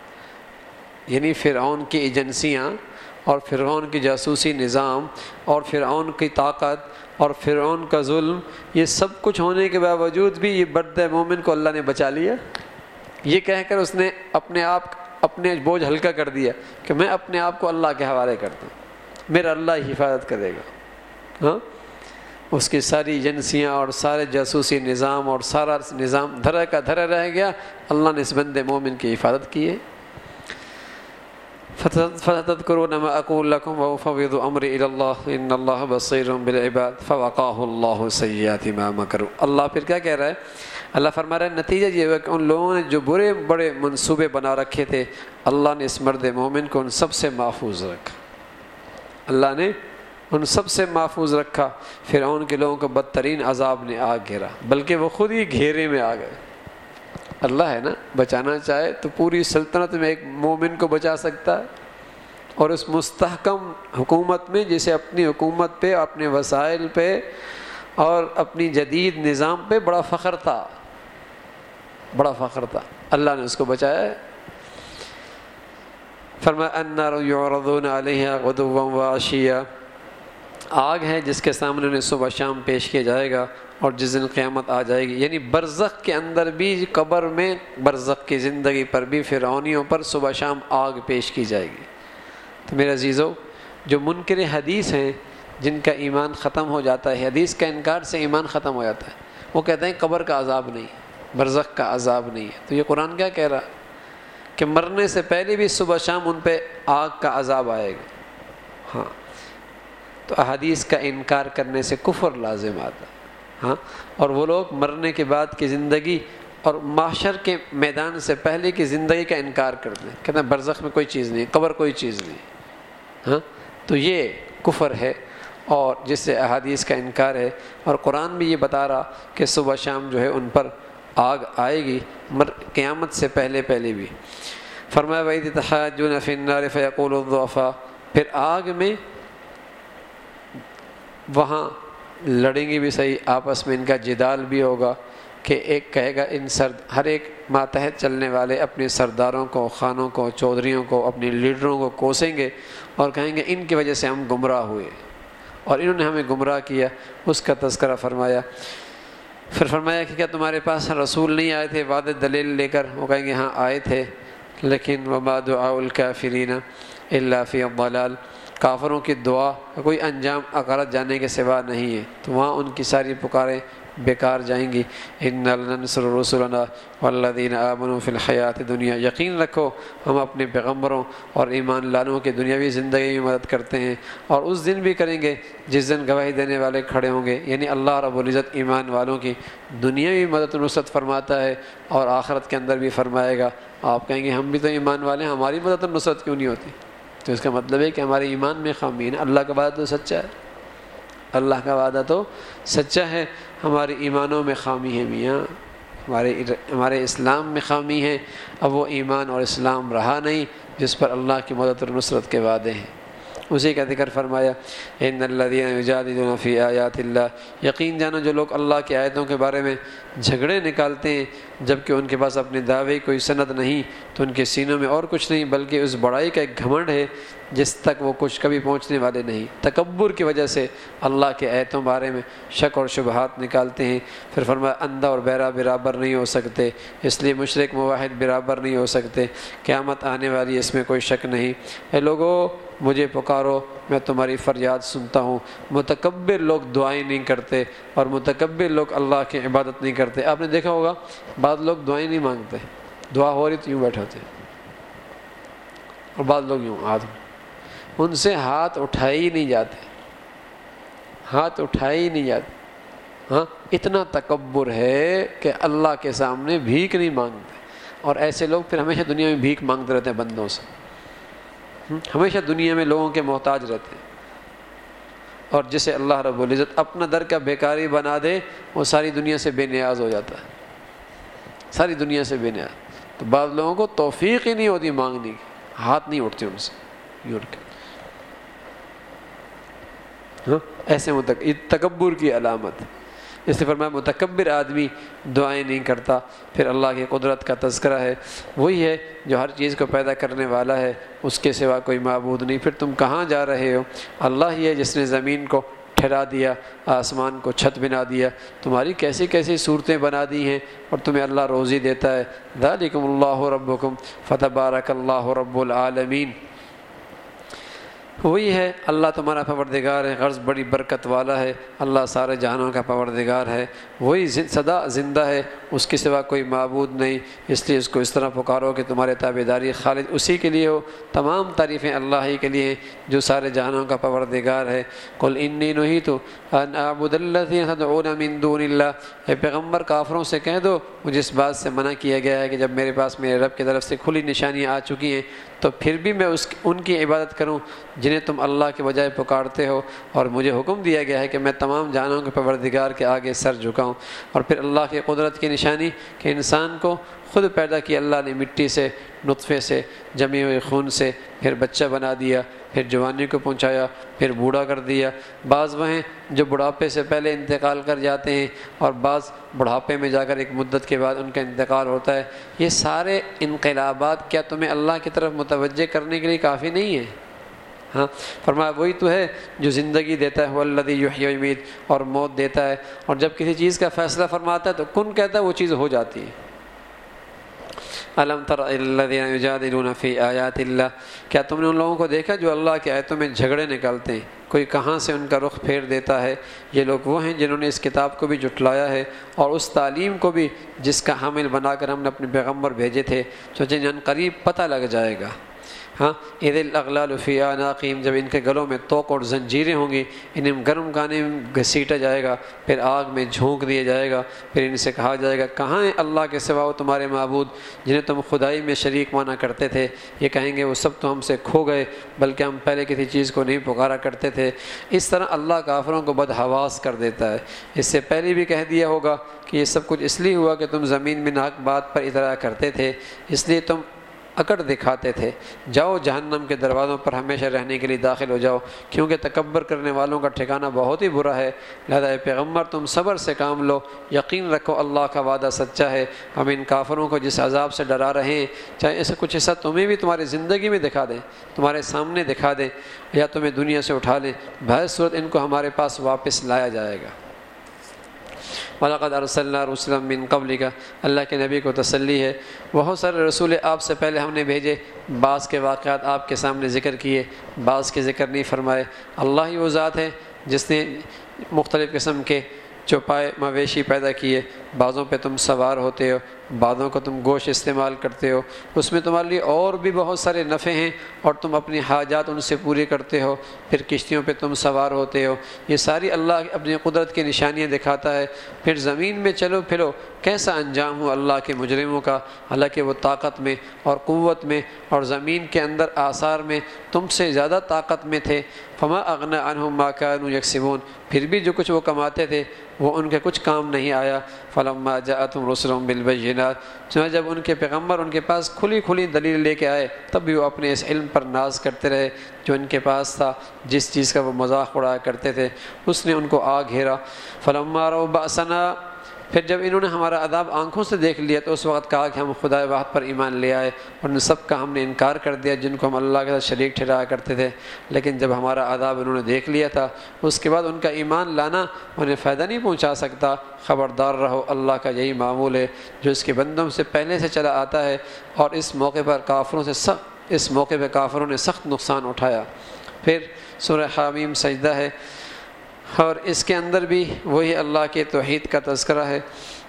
یعنی فرعون کی ایجنسیاں اور فرعون کی جاسوسی نظام اور فرعون کی طاقت اور فرعون کا ظلم، یہ سب کچھ ہونے کے باوجود بھی یہ برد مومن کو اللہ نے بچا لیا۔ یہ کہہ کر اس نے اپنے آپ اپنے بوجھ ہلکا کر دیا کہ میں اپنے آپ کو اللہ کے حوالے کرتا ہوں، میرا اللہ ہی حفاظت کرے گا۔ ہاں، اس کی ساری ایجنسیاں اور سارے جاسوسی نظام اور سارا نظام دھرا کا دھرا رہ گیا، اللہ نے اس بندے مومن کی حفاظت کی ہے۔ فَتَذْكُرُونَ مَا أَقُولُ لَكُمْ وَأُفَوِّضُ أَمْرِي إِلَى اللَّهِ إِنَّ اللَّهَ بَصِيرٌ بِالْعِبَادِ فَوَقَاهُ اللَّهُ سَيِّئَاتِ مَا مَكَرُوا۔ اللہ پھر کیا کہہ رہا ہے؟ اللہ فرما رہا ہے نتیجہ یہ ہے کہ ان لوگوں نے جو برے بڑے منصوبے بنا رکھے تھے، اللہ نے اس مرد مومن کو ان سب سے محفوظ رکھا، اللہ نے ان سب سے محفوظ رکھا۔ فرعون کے لوگوں کو بدترین عذاب نے آ گھیرا، بلکہ وہ خود ہی گھیرے میں آ گئے۔ اللہ ہے نا، بچانا چاہے تو پوری سلطنت میں ایک مومن کو بچا سکتا ہے، اور اس مستحکم حکومت میں جسے اپنی حکومت پہ، اپنے وسائل پہ اور اپنی جدید نظام پہ بڑا فخر تھا، بڑا فخر تھا، اللہ نے اس کو بچایا ہے۔ فرمایا النار یعرضون علیہا غدوا وعشیا، آگ ہے جس کے سامنے انہیں صبح شام پیش کیا جائے گا، اور جس دن قیامت آ جائے گی، یعنی برزخ کے اندر بھی، قبر میں، برزخ کی زندگی پر بھی فرعونیوں پر صبح شام آگ پیش کی جائے گی۔ تو میرے عزیزو، جو منکر حدیث ہیں، جن کا ایمان ختم ہو جاتا ہے، حدیث کا انکار سے ایمان ختم ہو جاتا ہے، وہ کہتے ہیں قبر کا عذاب نہیں، برزخ کا عذاب نہیں ہے۔ تو یہ قرآن کیا کہہ رہا کہ مرنے سے پہلے بھی صبح شام ان پہ آگ کا عذاب آئے گا۔ ہاں، تو احادیث کا انکار کرنے سے کفر لازم آتا ہے۔ ہاں، اور وہ لوگ مرنے کے بعد کی زندگی اور محشر کے میدان سے پہلے کی زندگی کا انکار کرتے ہیں، کہتے ہیں برزخ میں کوئی چیز نہیں، قبر کوئی چیز نہیں۔ ہاں، تو یہ کفر ہے، اور جس سے احادیث کا انکار ہے، اور قرآن بھی یہ بتا رہا کہ صبح شام جو ہے ان پر آگ آئے گی، مر قیامت سے پہلے پہلے بھی۔ فرمایا وَإِذْ تَحَاجُّونَ فِي النَّارِ فَيَقُولُ الضُّعَفَاءُ، پھر آگ میں وہاں لڑیں گے بھی صحیح، آپس میں ان کا جدال بھی ہوگا کہ ایک کہے گا، ان سر ہر ایک ماتحت چلنے والے اپنے سرداروں کو، خانوں کو، چودھریوں کو، اپنے لیڈروں کو کوسیں گے اور کہیں گے ان کی وجہ سے ہم گمراہ ہوئے اور انہوں نے ہمیں گمراہ کیا۔ اس کا تذکرہ فرمایا۔ پھر فرمایا کہ کیا تمہارے پاس رسول نہیں آئے تھے وعدہ دلیل لے کر؟ وہ کہیں گے ہاں آئے تھے، لیکن وما دعاء الکافرین الا فی الضلال، کافروں کی دعا کوئی انجام آخرت جانے کے سوا نہیں ہے، تو وہاں ان کی ساری پکاریں بیکار جائیں گی۔ انا لننصر رسلنا والذین آمنوا فی الحیات دنیا، یقین رکھو ہم اپنے پیغمبروں اور ایمان لانوں کی دنیاوی زندگی میں مدد کرتے ہیں، اور اس دن بھی کریں گے جس دن گواہی دینے والے کھڑے ہوں گے، یعنی اللہ رب العزت ایمان والوں کی دنیاوی مدد و نصرت فرماتا ہے اور آخرت کے اندر بھی فرمائے گا۔ آپ کہیں گے ہم بھی تو ایمان والے ہیں، ہماری مدد و نصرت کیوں نہیں ہوتی؟ تو اس کا مطلب ہے کہ ہمارے ایمان میں خامی ہے۔ اللہ کا وعدہ تو سچا ہے، اللہ کا وعدہ تو سچا ہے، ہمارے ایمانوں میں خامی ہے میاں، ہمارے ہمارے اسلام میں خامی ہے۔ اب وہ ایمان اور اسلام رہا نہیں جس پر اللہ کی مدد اور نصرت کے وعدے ہیں۔ اسی کا ذکر فرمایا ان الذین یجادلون فی آیات اللہ، یقین جانا جو لوگ اللہ کی آیتوں کے بارے میں جھگڑے نکالتے ہیں جبکہ ان کے پاس اپنے دعوے کوئی سند نہیں، تو ان کے سینوں میں اور کچھ نہیں بلکہ اس بڑائی کا ایک گھمنڈ ہے جس تک وہ کچھ کبھی پہنچنے والے نہیں۔ تکبر کی وجہ سے اللہ کے آیتوں بارے میں شک اور شبہات نکالتے ہیں۔ پھر فرمایا اندھا اور بہرا برابر نہیں ہو سکتے، اس لیے مشرک موحد برابر نہیں ہو سکتے، قیامت آنے والی اس میں کوئی شک نہیں۔ اے لوگو مجھے پکارو، میں تمہاری فریاد سنتا ہوں۔ متکبر لوگ دعائیں نہیں کرتے اور متکبر لوگ اللہ کی عبادت نہیں کرتے۔ آپ نے دیکھا ہوگا بعض لوگ دعائیں نہیں مانگتے، دعا ہو رہی تو یوں بیٹھے ہوتے ہیں، اور بعض لوگ یوں ہاتھ ان سے ہاتھ اٹھائے ہی نہیں جاتے، ہاتھ اٹھائے ہی نہیں جاتے۔ ہاں اتنا تکبر ہے کہ اللہ کے سامنے بھیک نہیں مانگتے، اور ایسے لوگ پھر ہمیشہ دنیا میں بھیک مانگتے رہتے ہیں بندوں سے، ہمیشہ دنیا میں لوگوں کے محتاج رہتے ہیں۔ اور جسے اللہ رب العزت اپنا در کا بیکاری بنا دے وہ ساری دنیا سے بے نیاز ہو جاتا ہے، ساری دنیا سے بے نیاز۔ تو بعض لوگوں کو توفیق ہی نہیں ہوتی مانگنے کی، ہاتھ نہیں اٹھتے ان سے یوں اٹھ کے۔ ہاں ایسے متک... یہ تکبر کی علامت، اس لیے فرمایا متکبر آدمی دعائیں نہیں کرتا۔ پھر اللہ کی قدرت کا تذکرہ ہے، وہی ہے جو ہر چیز کو پیدا کرنے والا ہے، اس کے سوا کوئی معبود نہیں۔ پھر تم کہاں جا رہے ہو؟ اللہ ہی ہے جس نے زمین کو ٹھہرا دیا، آسمان کو چھت بنا دیا، تمہاری کیسی کیسی صورتیں بنا دی ہیں، اور تمہیں اللہ روزی دیتا ہے۔ ذالکم اللہ ربکم فتبارک اللہ رب العالمین، وہی ہے اللہ تمہارا پروردگار ہے، غرض بڑی برکت والا ہے، اللہ سارے جہانوں کا پروردگار ہے، وہی سدا زندہ ہے، اس کے سوا کوئی معبود نہیں، اس لیے اس کو اس طرح پکارو کہ تمہارے تابعداری خالص اسی کے لیے ہو۔ تمام تعریفیں اللہ ہی کے لیے جو سارے جہانوں کا پروردگار ہے۔ قل انی نہیت ان اعبد الذین تدعون من دون اللہ، اے پیغمبر کافروں سے کہہ دو مجھے اس بات سے منع کیا گیا ہے کہ جب میرے پاس میرے رب کی طرف سے کھلی نشانیاں آ چکی ہیں تو پھر بھی میں اس ان کی عبادت کروں جنہیں تم اللہ کے بجائے پکارتے ہو، اور مجھے حکم دیا گیا ہے کہ میں تمام جہانوں کے پروردگار کے آگے سر جھکاؤں۔ اور پھر اللہ کی قدرت کی نشانی کہ انسان کو خود پیدا کیا اللہ نے، مٹی سے، نطفے سے، جمے ہوئے خون سے، پھر بچہ بنا دیا، پھر جوانی کو پہنچایا، پھر بوڑھا کر دیا۔ بعض وہ ہیں جو بڑھاپے سے پہلے انتقال کر جاتے ہیں، اور بعض بڑھاپے میں جا کر ایک مدت کے بعد ان کا انتقال ہوتا ہے۔ یہ سارے انقلابات کیا تمہیں اللہ کی طرف متوجہ کرنے کے لیے کافی نہیں ہے؟ ہاں فرمایا وہی تو ہے جو زندگی دیتا ہے، والذی یحیی ویمیت، اور موت دیتا ہے، اور جب کسی چیز کا فیصلہ فرماتا ہے تو کن کہتا ہے وہ چیز ہو جاتی ہے۔ الم تر الذین یجادلون فی آیات اللہ، کیا تم نے ان لوگوں کو دیکھا جو اللہ کی آیتوں میں جھگڑے نکالتے ہیں؟ کوئی کہاں سے ان کا رخ پھیر دیتا ہے۔ یہ لوگ وہ ہیں جنہوں نے اس کتاب کو بھی جھٹلایا ہے اور اس تعلیم کو بھی جس کا حامل بنا کر ہم نے اپنے پیغمبر بھیجے تھے، سوچیں جن قریب پتہ لگ جائے گا۔ ہاں اذ الاغلال فی اعناقہم، جب ان کے گلوں میں توق اور زنجیریں ہوں گی، انہیں گرم کانے میں گھسیٹا جائے گا، پھر آگ میں جھونک دیا جائے گا، پھر ان سے کہا جائے گا کہاں ہیں اللہ کے سوا وہ تمہارے معبود جنہیں تم خدائی میں شریک مانا کرتے تھے؟ یہ کہیں گے وہ سب تو ہم سے کھو گئے، بلکہ ہم پہلے کسی چیز کو نہیں پکارا کرتے تھے۔ اس طرح اللہ کافروں کو بدحواس کر دیتا ہے۔ اس سے پہلے بھی کہہ دیا ہوگا کہ یہ سب کچھ اس لیے ہوا کہ تم زمین میں ناک بات پر اترا کرتے تھے، اس لیے تم اکڑ دکھاتے تھے۔ جاؤ جہنم کے دروازوں پر ہمیشہ رہنے کے لیے داخل ہو جاؤ، کیونکہ تکبر کرنے والوں کا ٹھکانہ بہت ہی برا ہے۔ لہذا اے پیغمبر تم صبر سے کام لو، یقین رکھو اللہ کا وعدہ سچا ہے۔ ہم ان کافروں کو جس عذاب سے ڈرا رہے ہیں، چاہے اسے کچھ حصہ تمہیں بھی تمہاری زندگی میں دکھا دیں، تمہارے سامنے دکھا دیں، یا تمہیں دنیا سے اٹھا لیں، بہر صورت ان کو ہمارے پاس واپس لایا جائے گا۔ وَلَقَدْ أَرْسَلْنَا رُسُلًا مِّن قَبْلِكَ، اللہ کے نبی کو تسلی ہے، بہت سارے رسول آپ سے پہلے ہم نے بھیجے، بعض کے واقعات آپ کے سامنے ذکر کیے، بعض کے ذکر نہیں فرمائے۔ اللہ ہی وہ ذات ہے جس نے مختلف قسم کے چوپائے مویشی پیدا کیے، بعضوں پہ تم سوار ہوتے ہو، بعضوں کو تم گوشت استعمال کرتے ہو، اس میں تمہارے لیے اور بھی بہت سارے نفع ہیں اور تم اپنی حاجات ان سے پوری کرتے ہو، پھر کشتیوں پہ تم سوار ہوتے ہو۔ یہ ساری اللہ اپنی قدرت کی نشانیاں دکھاتا ہے۔ پھر زمین میں چلو پھرو، کیسا انجام ہو اللہ کے مجرموں کا، حالانکہ وہ طاقت میں اور قوت میں اور زمین کے اندر آثار میں تم سے زیادہ طاقت میں تھے۔ فما اغنى عنهم ما كانوا يكسبون، پھر بھی جو کچھ وہ کماتے تھے وہ ان کے کچھ کام نہیں آیا۔ فلما جاءتهم رسلهم بالبينات، چنانچہ جب ان کے پیغمبر ان کے پاس کھلی کھلی دلیل لے کے آئے تب بھی وہ اپنے اس علم پر ناز کرتے رہے جو ان کے پاس تھا، جس چیز کا وہ مذاق اڑایا کرتے تھے اس نے ان کو آ گھیرا۔ فلما رأوا بأسنا، پھر جب انہوں نے ہمارا عذاب آنکھوں سے دیکھ لیا تو اس وقت کہا کہ ہم خدا واحد پر ایمان لے آئے، اور ان سب کا ہم نے انکار کر دیا جن کو ہم اللہ کے ساتھ شریک ٹھہرایا کرتے تھے۔ لیکن جب ہمارا عذاب انہوں نے دیکھ لیا تھا اس کے بعد ان کا ایمان لانا انہیں فائدہ نہیں پہنچا سکتا۔ خبردار رہو، اللہ کا یہی معمول ہے جو اس کے بندوں سے پہلے سے چلا آتا ہے، اور اس موقع پر کافروں سے سخت اس موقع پہ کافروں نے سخت نقصان اٹھایا۔ پھر سورہ حامیم سجدہ ہے، اور اس کے اندر بھی وہی اللہ کے توحید کا تذکرہ ہے،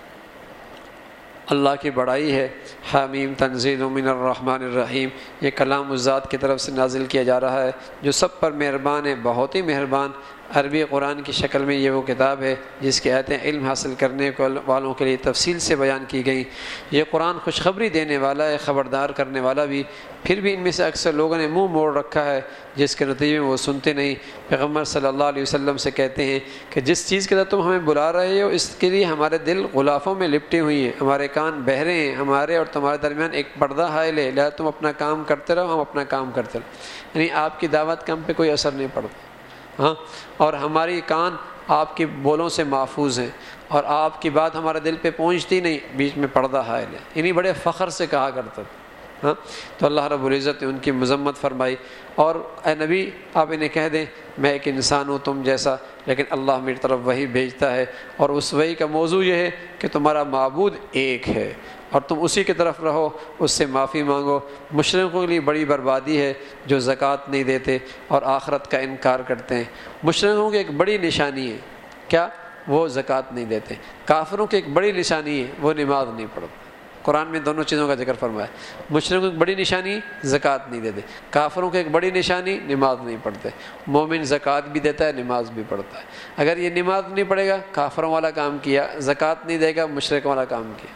اللہ کی بڑائی ہے۔ حامیم تنزیل من الرحمن الرحیم، یہ کلام الذات کی طرف سے نازل کیا جا رہا ہے جو سب پر مہربان ہے، بہت ہی مہربان۔ عربی قرآن کی شکل میں یہ وہ کتاب ہے جس کی آیتیں علم حاصل کرنے والوں کے لیے تفصیل سے بیان کی گئیں۔ یہ قرآن خوشخبری دینے والا ہے، خبردار کرنے والا بھی۔ پھر بھی ان میں سے اکثر لوگوں نے منہ موڑ رکھا ہے جس کے نتیجے میں وہ سنتے نہیں۔ پیغمبر صلی اللہ علیہ وسلم سے کہتے ہیں کہ جس چیز کے طرف تم ہمیں بلا رہے ہو اس کے لیے ہمارے دل غلافوں میں لپٹے ہوئی ہیں، ہمارے کان بہرے ہیں، ہمارے اور تمہارے درمیان ایک پردہ حائل ہے، لہذا تم اپنا کام کرتے رہو، ہم اپنا کام کرتے رہو۔ یعنی آپ کی دعوت کا ہم پہ کوئی اثر نہیں پڑتا، ہاں، اور ہماری کان آپ کے بولوں سے محفوظ ہیں اور آپ کی بات ہمارے دل پہ پہنچتی نہیں، بیچ میں پردہ حائل ہے۔ یعنی بڑے فخر سے کہا کرتا تھا، ہاں۔ تو اللہ رب العزت نے ان کی مذمت فرمائی، اور اے نبی آپ انہیں کہہ دیں میں ایک انسان ہوں تم جیسا، لیکن اللہ میری طرف وحی بھیجتا ہے، اور اس وحی کا موضوع یہ ہے کہ تمہارا معبود ایک ہے اور تم اسی کی طرف رہو، اس سے معافی مانگو۔ مشرکوں کے لیے بڑی بربادی ہے جو زکوٰۃ نہیں دیتے اور آخرت کا انکار کرتے ہیں۔ مشرکوں کی ایک بڑی نشانی ہے کیا؟ وہ زکوٰۃ نہیں دیتے۔ کافروں کی ایک بڑی نشانی ہے وہ نماز نہیں پڑھتے۔ قرآن میں دونوں چیزوں کا ذکر فرمایا۔ مشرکوں کی ایک بڑی نشانی زکوٰۃ نہیں دیتے، کافروں کی ایک بڑی نشانی نماز نہیں پڑھتے۔ مومن زکوٰۃ بھی دیتا ہے، نماز بھی پڑھتا ہے۔ اگر یہ نماز نہیں پڑھے گا کافروں والا کام کیا، زکوٰۃ نہیں دے گا مشرک والا کام کیا۔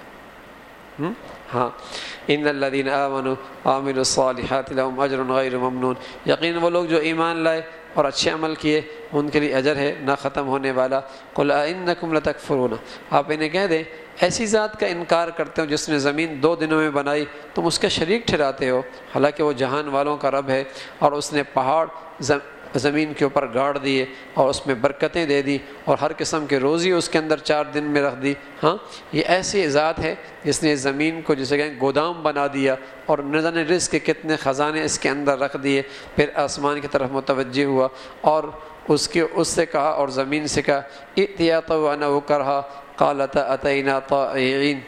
ہاں، ان الذین آمنوا وعملوا الصالحات لهم اجر غیر ممنون، یقین وہ لوگ جو ایمان لائے اور اچھے عمل کیے ان کے لیے اجر ہے نہ ختم ہونے والا۔ قل اانکم لتکفرون، آپ انہیں کہہ دیں ایسی ذات کا انکار کرتے ہو جس نے زمین دو دنوں میں بنائی، تم اس کا شریک ٹھہراتے ہو، حالانکہ وہ جہان والوں کا رب ہے، اور اس نے پہاڑ زمین کے اوپر گاڑ دیے اور اس میں برکتیں دے دی اور ہر قسم کے روزی اس کے اندر چار دن میں رکھ دی۔ ہاں، یہ ایسی ذات ہے جس نے زمین کو جسے کہیں گودام بنا دیا اور نہ جانے رزق کے کتنے خزانے اس کے اندر رکھ دیے۔ پھر آسمان کی طرف متوجہ ہوا اور اس کے اس سے کہا اور زمین سے کہا ائتیا طوعا او کرہا قالتا اتینا طائعین،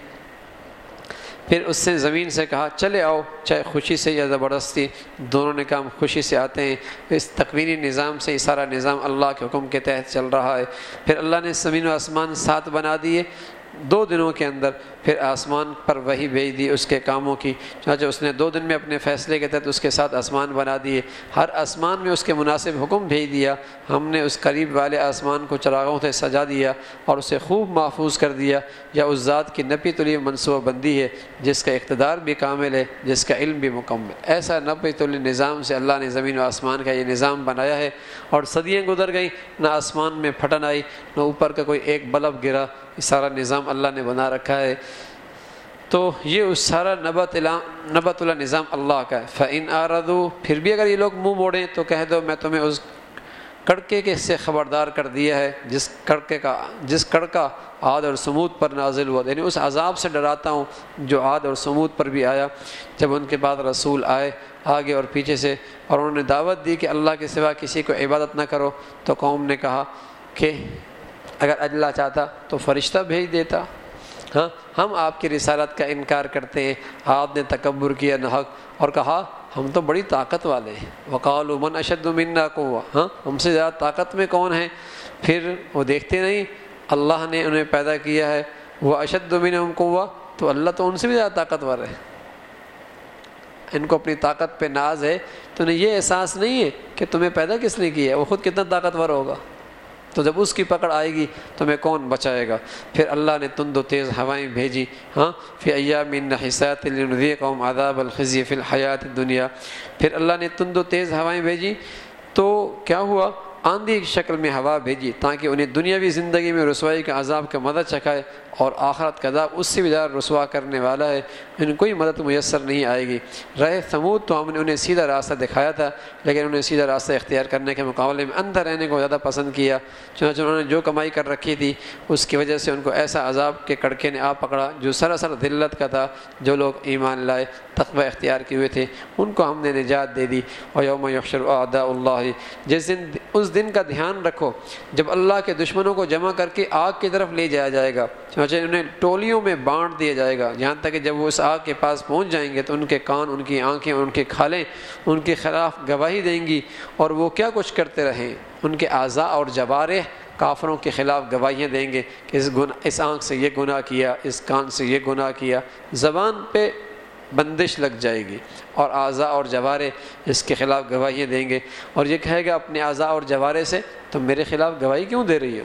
پھر اس سے زمین سے کہا چلے آؤ، چاہے خوشی سے یا زبردستی، دونوں نے کہا ہم خوشی سے آتے ہیں۔ اس تکوینی نظام سے یہ سارا نظام اللہ کے حکم کے تحت چل رہا ہے۔ پھر اللہ نے زمین و آسمان ساتھ بنا دیے دو دنوں کے اندر، پھر آسمان پر وحی بھیج دی اس کے کاموں کی، چنانچہ اس نے دو دن میں اپنے فیصلے کے تحت اس کے ساتھ آسمان بنا دیے، ہر آسمان میں اس کے مناسب حکم بھیج دیا۔ ہم نے اس قریب والے آسمان کو چراغوں سے سجا دیا اور اسے خوب محفوظ کر دیا۔ یا اس ذات کی نپی تلی منصوبہ بندی ہے جس کا اقتدار بھی کامل ہے، جس کا علم بھی مکمل۔ ایسا نپی تلی نظام سے اللہ نے زمین و آسمان کا یہ نظام بنایا ہے، اور صدیاں گزر گئیں نہ آسمان میں پھٹن آئی نہ اوپر کا کوئی ایک بلب گرا، یہ سارا نظام اللہ نے بنا رکھا ہے۔ تو یہ اس سارا نبت نبت اللہ نظام اللہ کا ہے۔ فَإِنْ أَعْرَضُوا، پھر بھی اگر یہ لوگ منہ موڑیں تو کہہ دو میں تمہیں اس کڑکے کے سے خبردار کر دیا ہے جس کڑکے کا جس کڑکا عاد اور سمود پر نازل ہوا، یعنی اس عذاب سے ڈراتا ہوں جو عاد اور سمود پر بھی آیا جب ان کے بعد رسول آئے آگے اور پیچھے سے، اور انہوں نے دعوت دی کہ اللہ کے سوا کسی کو عبادت نہ کرو، تو قوم نے کہا کہ اگر اللہ چاہتا تو فرشتہ بھیج دیتا، ہاں ہم آپ کی رسالت کا انکار کرتے ہیں۔ عاد نے تکبر کیا نہ حق اور کہا ہم تو بڑی طاقت والے ہیں، وقالوا من اشد منا قوة، ہاں ہم سے زیادہ طاقت میں کون ہے؟ پھر وہ دیکھتے نہیں اللہ نے انہیں پیدا کیا ہے، وہ اشد منہم قوة، تو اللہ تو ان سے بھی زیادہ طاقتور ہے. ان کو اپنی طاقت پہ ناز ہے تو انہیں یہ احساس نہیں ہے کہ تمہیں پیدا کس نے کیا ہے، وہ خود کتنا طاقتور ہوگا. تو جب اس کی پکڑ آئے گی تمہیں کون بچائے گا. پھر اللہ نے تند و تیز ہوائیں بھیجی، ہاں فی ایام نحسات لنذیقہم عذاب الخزی فی الحیات الدنیا. پھر اللہ نے تند و تیز ہوائیں بھیجی تو کیا ہوا، آندھی کی شکل میں ہوا بھیجی تاکہ انہیں دنیاوی زندگی میں رسوائی کا عذاب کا مدد چکھائے، اور آخرت کا عذاب اس سے بھی زیادہ رسوا کرنے والا ہے، ان کوئی مدد میسر نہیں آئے گی. رہے ثمود تو ہم نے انہیں سیدھا راستہ دکھایا تھا، لیکن انہیں سیدھا راستہ اختیار کرنے کے مقابلے میں اندر رہنے کو زیادہ پسند کیا. چنانچہ انہوں نے جو کمائی کر رکھی تھی اس کی وجہ سے ان کو ایسا عذاب کے کڑکے نے آ پکڑا جو سراسر ذلت کا تھا. جو لوگ ایمان لائے، تقوی اختیار کیے ہوئے تھے، ان کو ہم نے نجات دے دی. وَيَوْمَ يُحْشَرُ أَعْدَاءُ اللَّهِ، جس دن، اس دن کا دھیان رکھو جب اللہ کے دشمنوں کو جمع کر کے آگ کی طرف لے جایا جائے گا. چنانچہ انہیں ٹولیوں میں بانٹ دیا جائے گا، یہاں تک کہ جب وہ اس آگ کے پاس پہنچ جائیں گے تو ان کے کان، ان کی آنکھیں، ان کے کھالیں ان کے خلاف گواہی دیں گی، اور وہ کیا کچھ کرتے رہیں. ان کے اعضاء اور جوارح کافروں کے خلاف گواہیاں دیں گے کہ اس گناہ، اس آنکھ سے یہ گناہ کیا، اس کان سے یہ گناہ کیا. زبان پہ بندش لگ جائے گی اور اعضاء اور جوارح اس کے خلاف گواہیاں دیں گے، اور یہ کہے گا اپنے اعضاء اور جوارح سے تم میرے خلاف گواہی کیوں دے رہی ہو.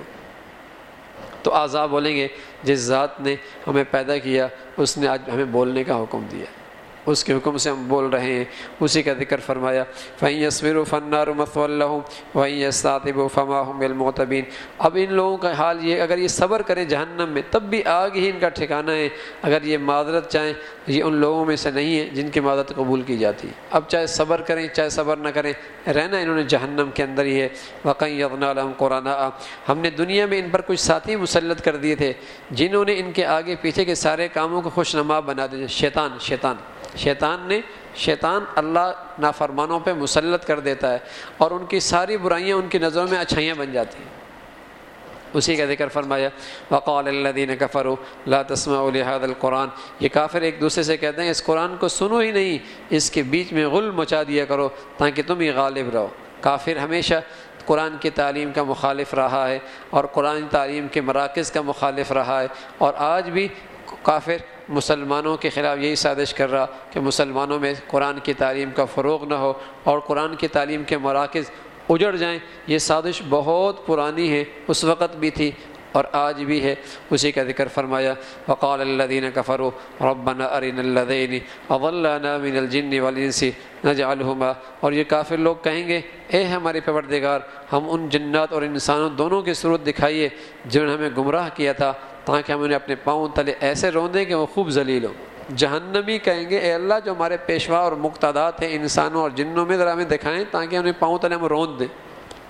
تو اعضاء بولیں گے جس ذات نے ہمیں پیدا کیا اس نے آج ہمیں بولنے کا حکم دیا، اس کے حکم سے ہم بول رہے ہیں. اسی کا ذکر فرمایا فَإِن يَصْبِرُوا فَالنَّارُ مَثْوًى لَهُمْ وَإِن يَسْتَعْتِبُوا فَمَا هُمْ بِالْمُعْتَبِينَ. اب ان لوگوں کا حال یہ، اگر یہ صبر کریں جہنم میں تب بھی آگ ہی ان کا ٹھکانہ ہے. اگر یہ معذرت چاہیں، یہ ان لوگوں میں سے نہیں ہے جن کی معذرت قبول کی جاتی. اب چاہے صبر کریں چاہے صبر نہ کریں، رہنا انہوں نے جہنم کے اندر ہی ہے. وَقَيَّضْنَا لَهُمْ قُرَنَاءَ، ہم نے دنیا میں ان پر کچھ ساتھی مسلط کر دیے تھے جنہوں نے ان کے آگے پیچھے کے سارے کاموں کو خوشنما بنا دیا. شیطان شیطان شیطان نے شیطان اللہ نافرمانوں پہ مسلط کر دیتا ہے، اور ان کی ساری برائیاں ان کی نظروں میں اچھائیاں بن جاتی ہیں. اسی کا ذکر فرمایا وقال الذين كفروا لا تسمعوا لهذا القرآن. یہ کافر ایک دوسرے سے کہتے ہیں اس قرآن کو سنو ہی نہیں، اس کے بیچ میں غل مچا دیا کرو تاکہ تم ہی غالب رہو. کافر ہمیشہ قرآن کی تعلیم کا مخالف رہا ہے اور قرآن تعلیم کے مراکز کا مخالف رہا ہے، اور آج بھی کافر مسلمانوں کے خلاف یہی سازش کر رہا کہ مسلمانوں میں قرآن کی تعلیم کا فروغ نہ ہو اور قرآن کی تعلیم کے مراکز اجڑ جائیں. یہ سازش بہت پرانی ہے، اس وقت بھی تھی اور آج بھی ہے. اسی کا ذکر فرمایا وقال الذين كفروا ربنا ارنا الذين اضلنا من الجن والانس نجعلهما. اور یہ کافر لوگ کہیں گے اے ہمارے پروردگار، ہم ان جنات اور انسانوں دونوں کی صورت دکھائیے جنہوں نے ہمیں گمراہ کیا تھا تاکہ ہم انہیں اپنے پاؤں تلے ایسے روندیں کہ وہ خوب ذلیل ہوں. جہنمی کہیں گے اے اللہ جو ہمارے پیشوا اور مقتدات ہیں انسانوں اور جنوں میں ذرا ہمیں دکھائیں تاکہ انہیں پاؤں تلے ہم روند دیں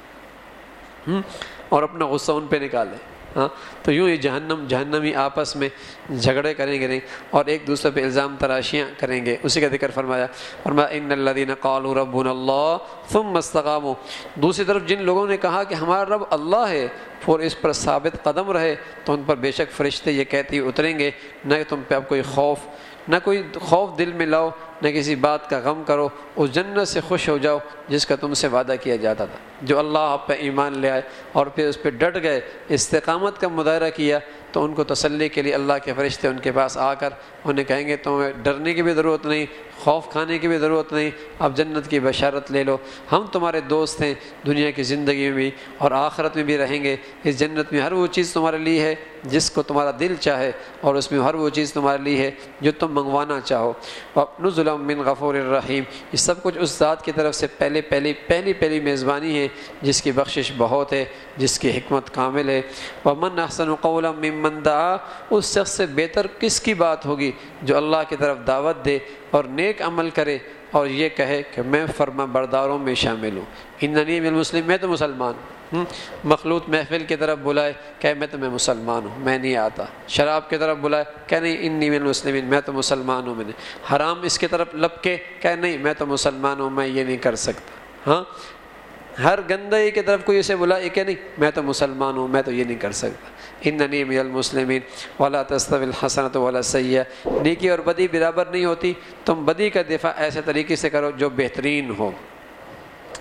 اور اپنا غصہ ان پہ نکالیں. ہاں تو یوں ہی جہنم جہنمی آپس میں جھگڑے کریں گے اور ایک دوسرے پہ الزام تراشیاں کریں گے. اسی کا ذکر فرمایا فرمایا ان الذين قالوا ربنا الله ثم استقاموا. دوسری طرف جن لوگوں نے کہا کہ ہمارا رب اللہ ہے اور اس پر ثابت قدم رہے تو ان پر بے شک فرشتے یہ کہتے ہوئے اتریں گے نہ کہ تم پہ اب کوئی خوف، نہ کوئی خوف دل میں لاؤ، نہ کسی بات کا غم کرو، اس جنت سے خوش ہو جاؤ جس کا تم سے وعدہ کیا جاتا تھا. جو اللہ آپ پہ ایمان لے آئے اور پھر اس پہ ڈٹ گئے، استقامت کا مظاہرہ کیا، تو ان کو تسلی کے لیے اللہ کے فرشتے ان کے پاس آ کر انہیں کہیں گے تمہیں ڈرنے کی بھی ضرورت نہیں، خوف کھانے کی بھی ضرورت نہیں، اب جنت کی بشارت لے لو، ہم تمہارے دوست ہیں دنیا کی زندگی میں بھی اور آخرت میں بھی رہیں گے. اس جنت میں ہر وہ چیز تمہارے لیے ہے جس کو تمہارا دل چاہے، اور اس میں ہر وہ چیز تمہارے لیے ہے جو تم منگوانا چاہو. نزلا من غفور الرحیم. یہ سب کچھ اس ذات کی طرف سے پہلے پہلی پہلی پہلی میزبانی ہے جس کی بخشش بہت ہے، جس کی حکمت کامل ہے. ومن احسن قولا ممن دعا. اس شخص سے بہتر کس کی بات ہوگی جو اللہ کی طرف دعوت دے اور نیک عمل کرے اور یہ کہے کہ میں فرما برداروں میں شامل ہوں. اننی من المسلم، میں تو مسلمان ہوں. مخلوط محفل کی طرف بلائے کہ میں تو میں مسلمان ہوں، میں نہیں آتا. شراب کی طرف بلائے کہ نہیں انی من المسلمین، میں تو مسلمان ہوں. میں نے حرام اس کی طرف لپ کے کہ نہیں میں تو مسلمان ہوں، میں یہ نہیں کر سکتا. ہاں ہر گندگی کی طرف کوئی اسے بلائے کہ نہیں میں تو مسلمان ہوں، میں تو یہ نہیں کر سکتا. اننی من المسلمین ولا تستوی الحسنۃ ولا السیئۃ. نیکی اور بدی برابر نہیں ہوتی، تم بدی کا دفاع ایسے طریقے سے کرو جو بہترین ہو.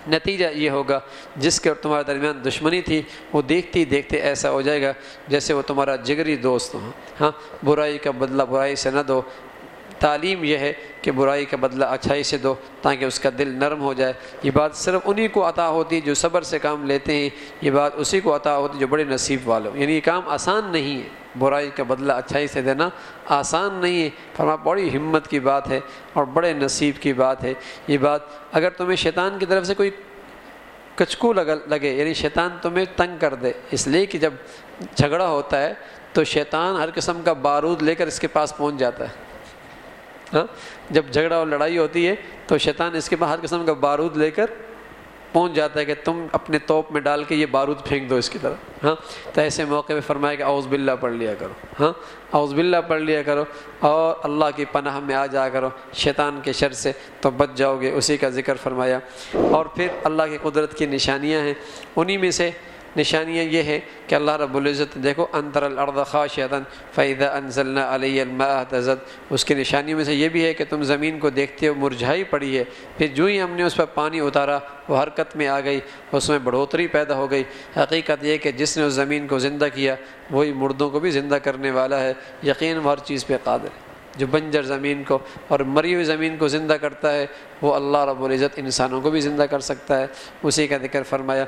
نتیجہ یہ ہوگا جس کے اور تمہارے درمیان دشمنی تھی وہ دیکھتے ہی دیکھتے ایسا ہو جائے گا جیسے وہ تمہارا جگری دوست ہو۔ ہاں، برائی کا بدلہ برائی سے نہ دو۔ تعلیم یہ ہے کہ برائی کا بدلہ اچھائی سے دو تاکہ اس کا دل نرم ہو جائے۔ یہ بات صرف انہی کو عطا ہوتی جو صبر سے کام لیتے ہیں، یہ بات اسی کو عطا ہوتی جو بڑے نصیب والوں، یعنی یہ کام آسان نہیں ہے، برائی کا بدلہ اچھائی سے دینا آسان نہیں ہے۔ فرمایا بڑی ہمت کی بات ہے اور بڑے نصیب کی بات ہے یہ بات۔ اگر تمہیں شیطان کی طرف سے کوئی کچکو لگے، یعنی شیطان تمہیں تنگ کر دے، اس لیے کہ جب جھگڑا ہوتا ہے تو شیطان ہر قسم کا بارود لے کر اس کے پاس پہنچ جاتا ہے۔ ہاں، جب جھگڑا اور لڑائی ہوتی ہے تو شیطان اس کے پاس ہر قسم کا بارود لے کر پہنچ جاتا ہے کہ تم اپنے توپ میں ڈال کے یہ بارود پھینک دو اس کی طرف۔ ہاں، تو ایسے موقع پہ فرمایا کہ اعوذ باللہ پڑھ لیا کرو۔ ہاں، اعوذ باللہ پڑھ لیا کرو اور اللہ کی پناہ میں آ جا کرو شیطان کے شر سے، تو بچ جاؤ گے، اسی کا ذکر فرمایا۔ اور پھر اللہ کی قدرت کی نشانیاں ہیں، انہی میں سے نشانیاں یہ ہے کہ اللہ رب العزت دیکھو انتر الارض خاشعۃ فاذا انزلنا علیہ الماء اہتزت، اس کی نشانیوں میں سے یہ بھی ہے کہ تم زمین کو دیکھتے ہو مرجھائی پڑی ہے، پھر جو ہی ہم نے اس پر پانی اتارا وہ حرکت میں آ گئی، اس میں بڑھوتری پیدا ہو گئی۔ حقیقت یہ کہ جس نے اس زمین کو زندہ کیا وہی مردوں کو بھی زندہ کرنے والا ہے، یقین وہ ہر چیز پہ قادر ہے۔ جو بنجر زمین کو اور مری ہوئی زمین کو زندہ کرتا ہے وہ اللہ رب العزت انسانوں کو بھی زندہ کر سکتا ہے، اسی کا ذکر فرمایا۔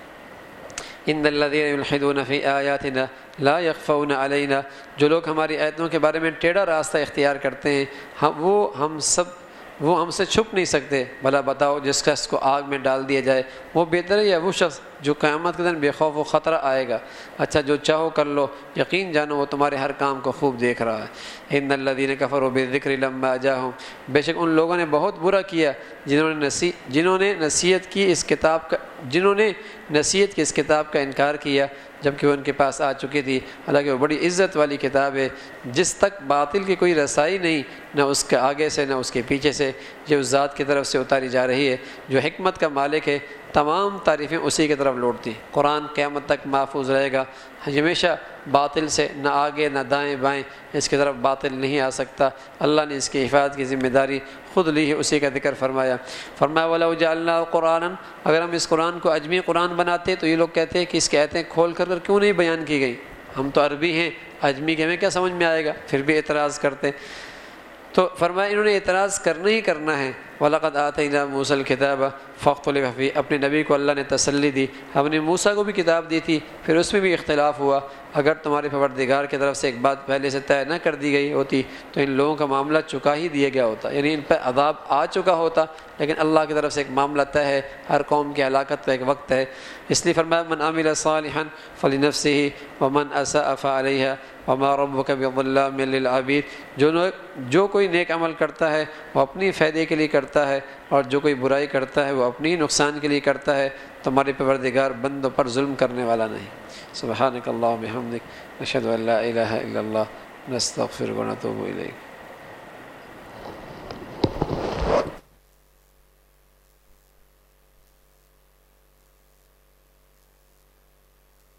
ان الذين يلحدون في آیاتنا لا يخفون علینا، جو لوگ ہماری آیتوں کے بارے میں ٹیڑھا راستہ اختیار کرتے ہیں ہم وہ ہم سب وہ ہم سے چھپ نہیں سکتے۔ بھلا بتاؤ جس شخص کو آگ میں ڈال دیا جائے وہ بہتر ہے یا وہ شخص جو قیامت کے دن بے خوف و خطرہ آئے گا؟ اچھا جو چاہو کر لو، یقین جانو وہ تمہارے ہر کام کو خوب دیکھ رہا ہے۔ ان الذين كفروا بالذکر لما جاءهم، بے شک ان لوگوں نے بہت برا کیا جنہوں نے نسی جنہوں نے نصیحت کی اس کتاب کا جنہوں نے نصیحت کی اس کتاب کا انکار کیا جبکہ وہ ان کے پاس آ چکی تھی، حالانکہ وہ بڑی عزت والی کتاب ہے جس تک باطل کی کوئی رسائی نہیں، نہ اس کے آگے سے نہ اس کے پیچھے سے، یہ اس ذات کی طرف سے اتاری جا رہی ہے جو حکمت کا مالک ہے، تمام تعریفیں اسی کی طرف لوٹتی ہیں۔ قرآن قیامت تک محفوظ رہے گا، ہمیشہ باطل سے نہ آگے نہ دائیں بائیں اس کی طرف باطل نہیں آ سکتا۔ اللہ نے اس کی حفاظت کی ذمہ داری خود لی ہے، اسی کا ذکر فرمایا۔ فرمایا وَلَوْ جَعَلْنَاهُ قُرْآنًا، اگر ہم اس قرآن کو اجمی قرآن بناتے تو یہ لوگ کہتے ہیں کہ اس کی آیتیں کھول کر کر کیوں نہیں بیان کی گئی، ہم تو عربی ہیں، اجمی کے ہمیں کیا سمجھ میں آئے گا، پھر بھی اعتراض کرتے۔ تو فرمایا انہوں نے اعتراض کرنا ہی کرنا ہے۔ وَلَقَدْ آتَيْنَا مُوسَى الْكِتَابَ فَاخْتُلِفَ فِيهِ، اپنے نبی کو اللہ نے تسلی دی، ہم نے موسیٰ کو بھی کتاب دی تھی پھر اس میں بھی اختلاف ہوا۔ اگر تمہارے پروردگار کی طرف سے ایک بات پہلے سے طے نہ کر دی گئی ہوتی تو ان لوگوں کا معاملہ چکا ہی دیا گیا ہوتا، یعنی ان پہ عذاب آ چکا ہوتا، لیکن اللہ کی طرف سے ایک معاملہ طے ہے، ہر قوم کی ہلاکت کا ایک وقت ہے۔ اس لیے فرمایا من عمل صالحا فلنفسه ومن اساء فعليها وما ربك بظلام للعبید، جو جو کوئی نیک عمل کرتا ہے وہ اپنی فائدے کے لیے کرتا ہے اور جو کوئی برائی کرتا ہے وہ اپنی نقصان کے لیے کرتا ہے، تمہارے پروردگار بندوں پر ظلم کرنے والا نہیں۔ سبحانک اللہم وبحمدک، نشہد ان لا الہ الا اللہ، نستغفرک ونتوب الیک۔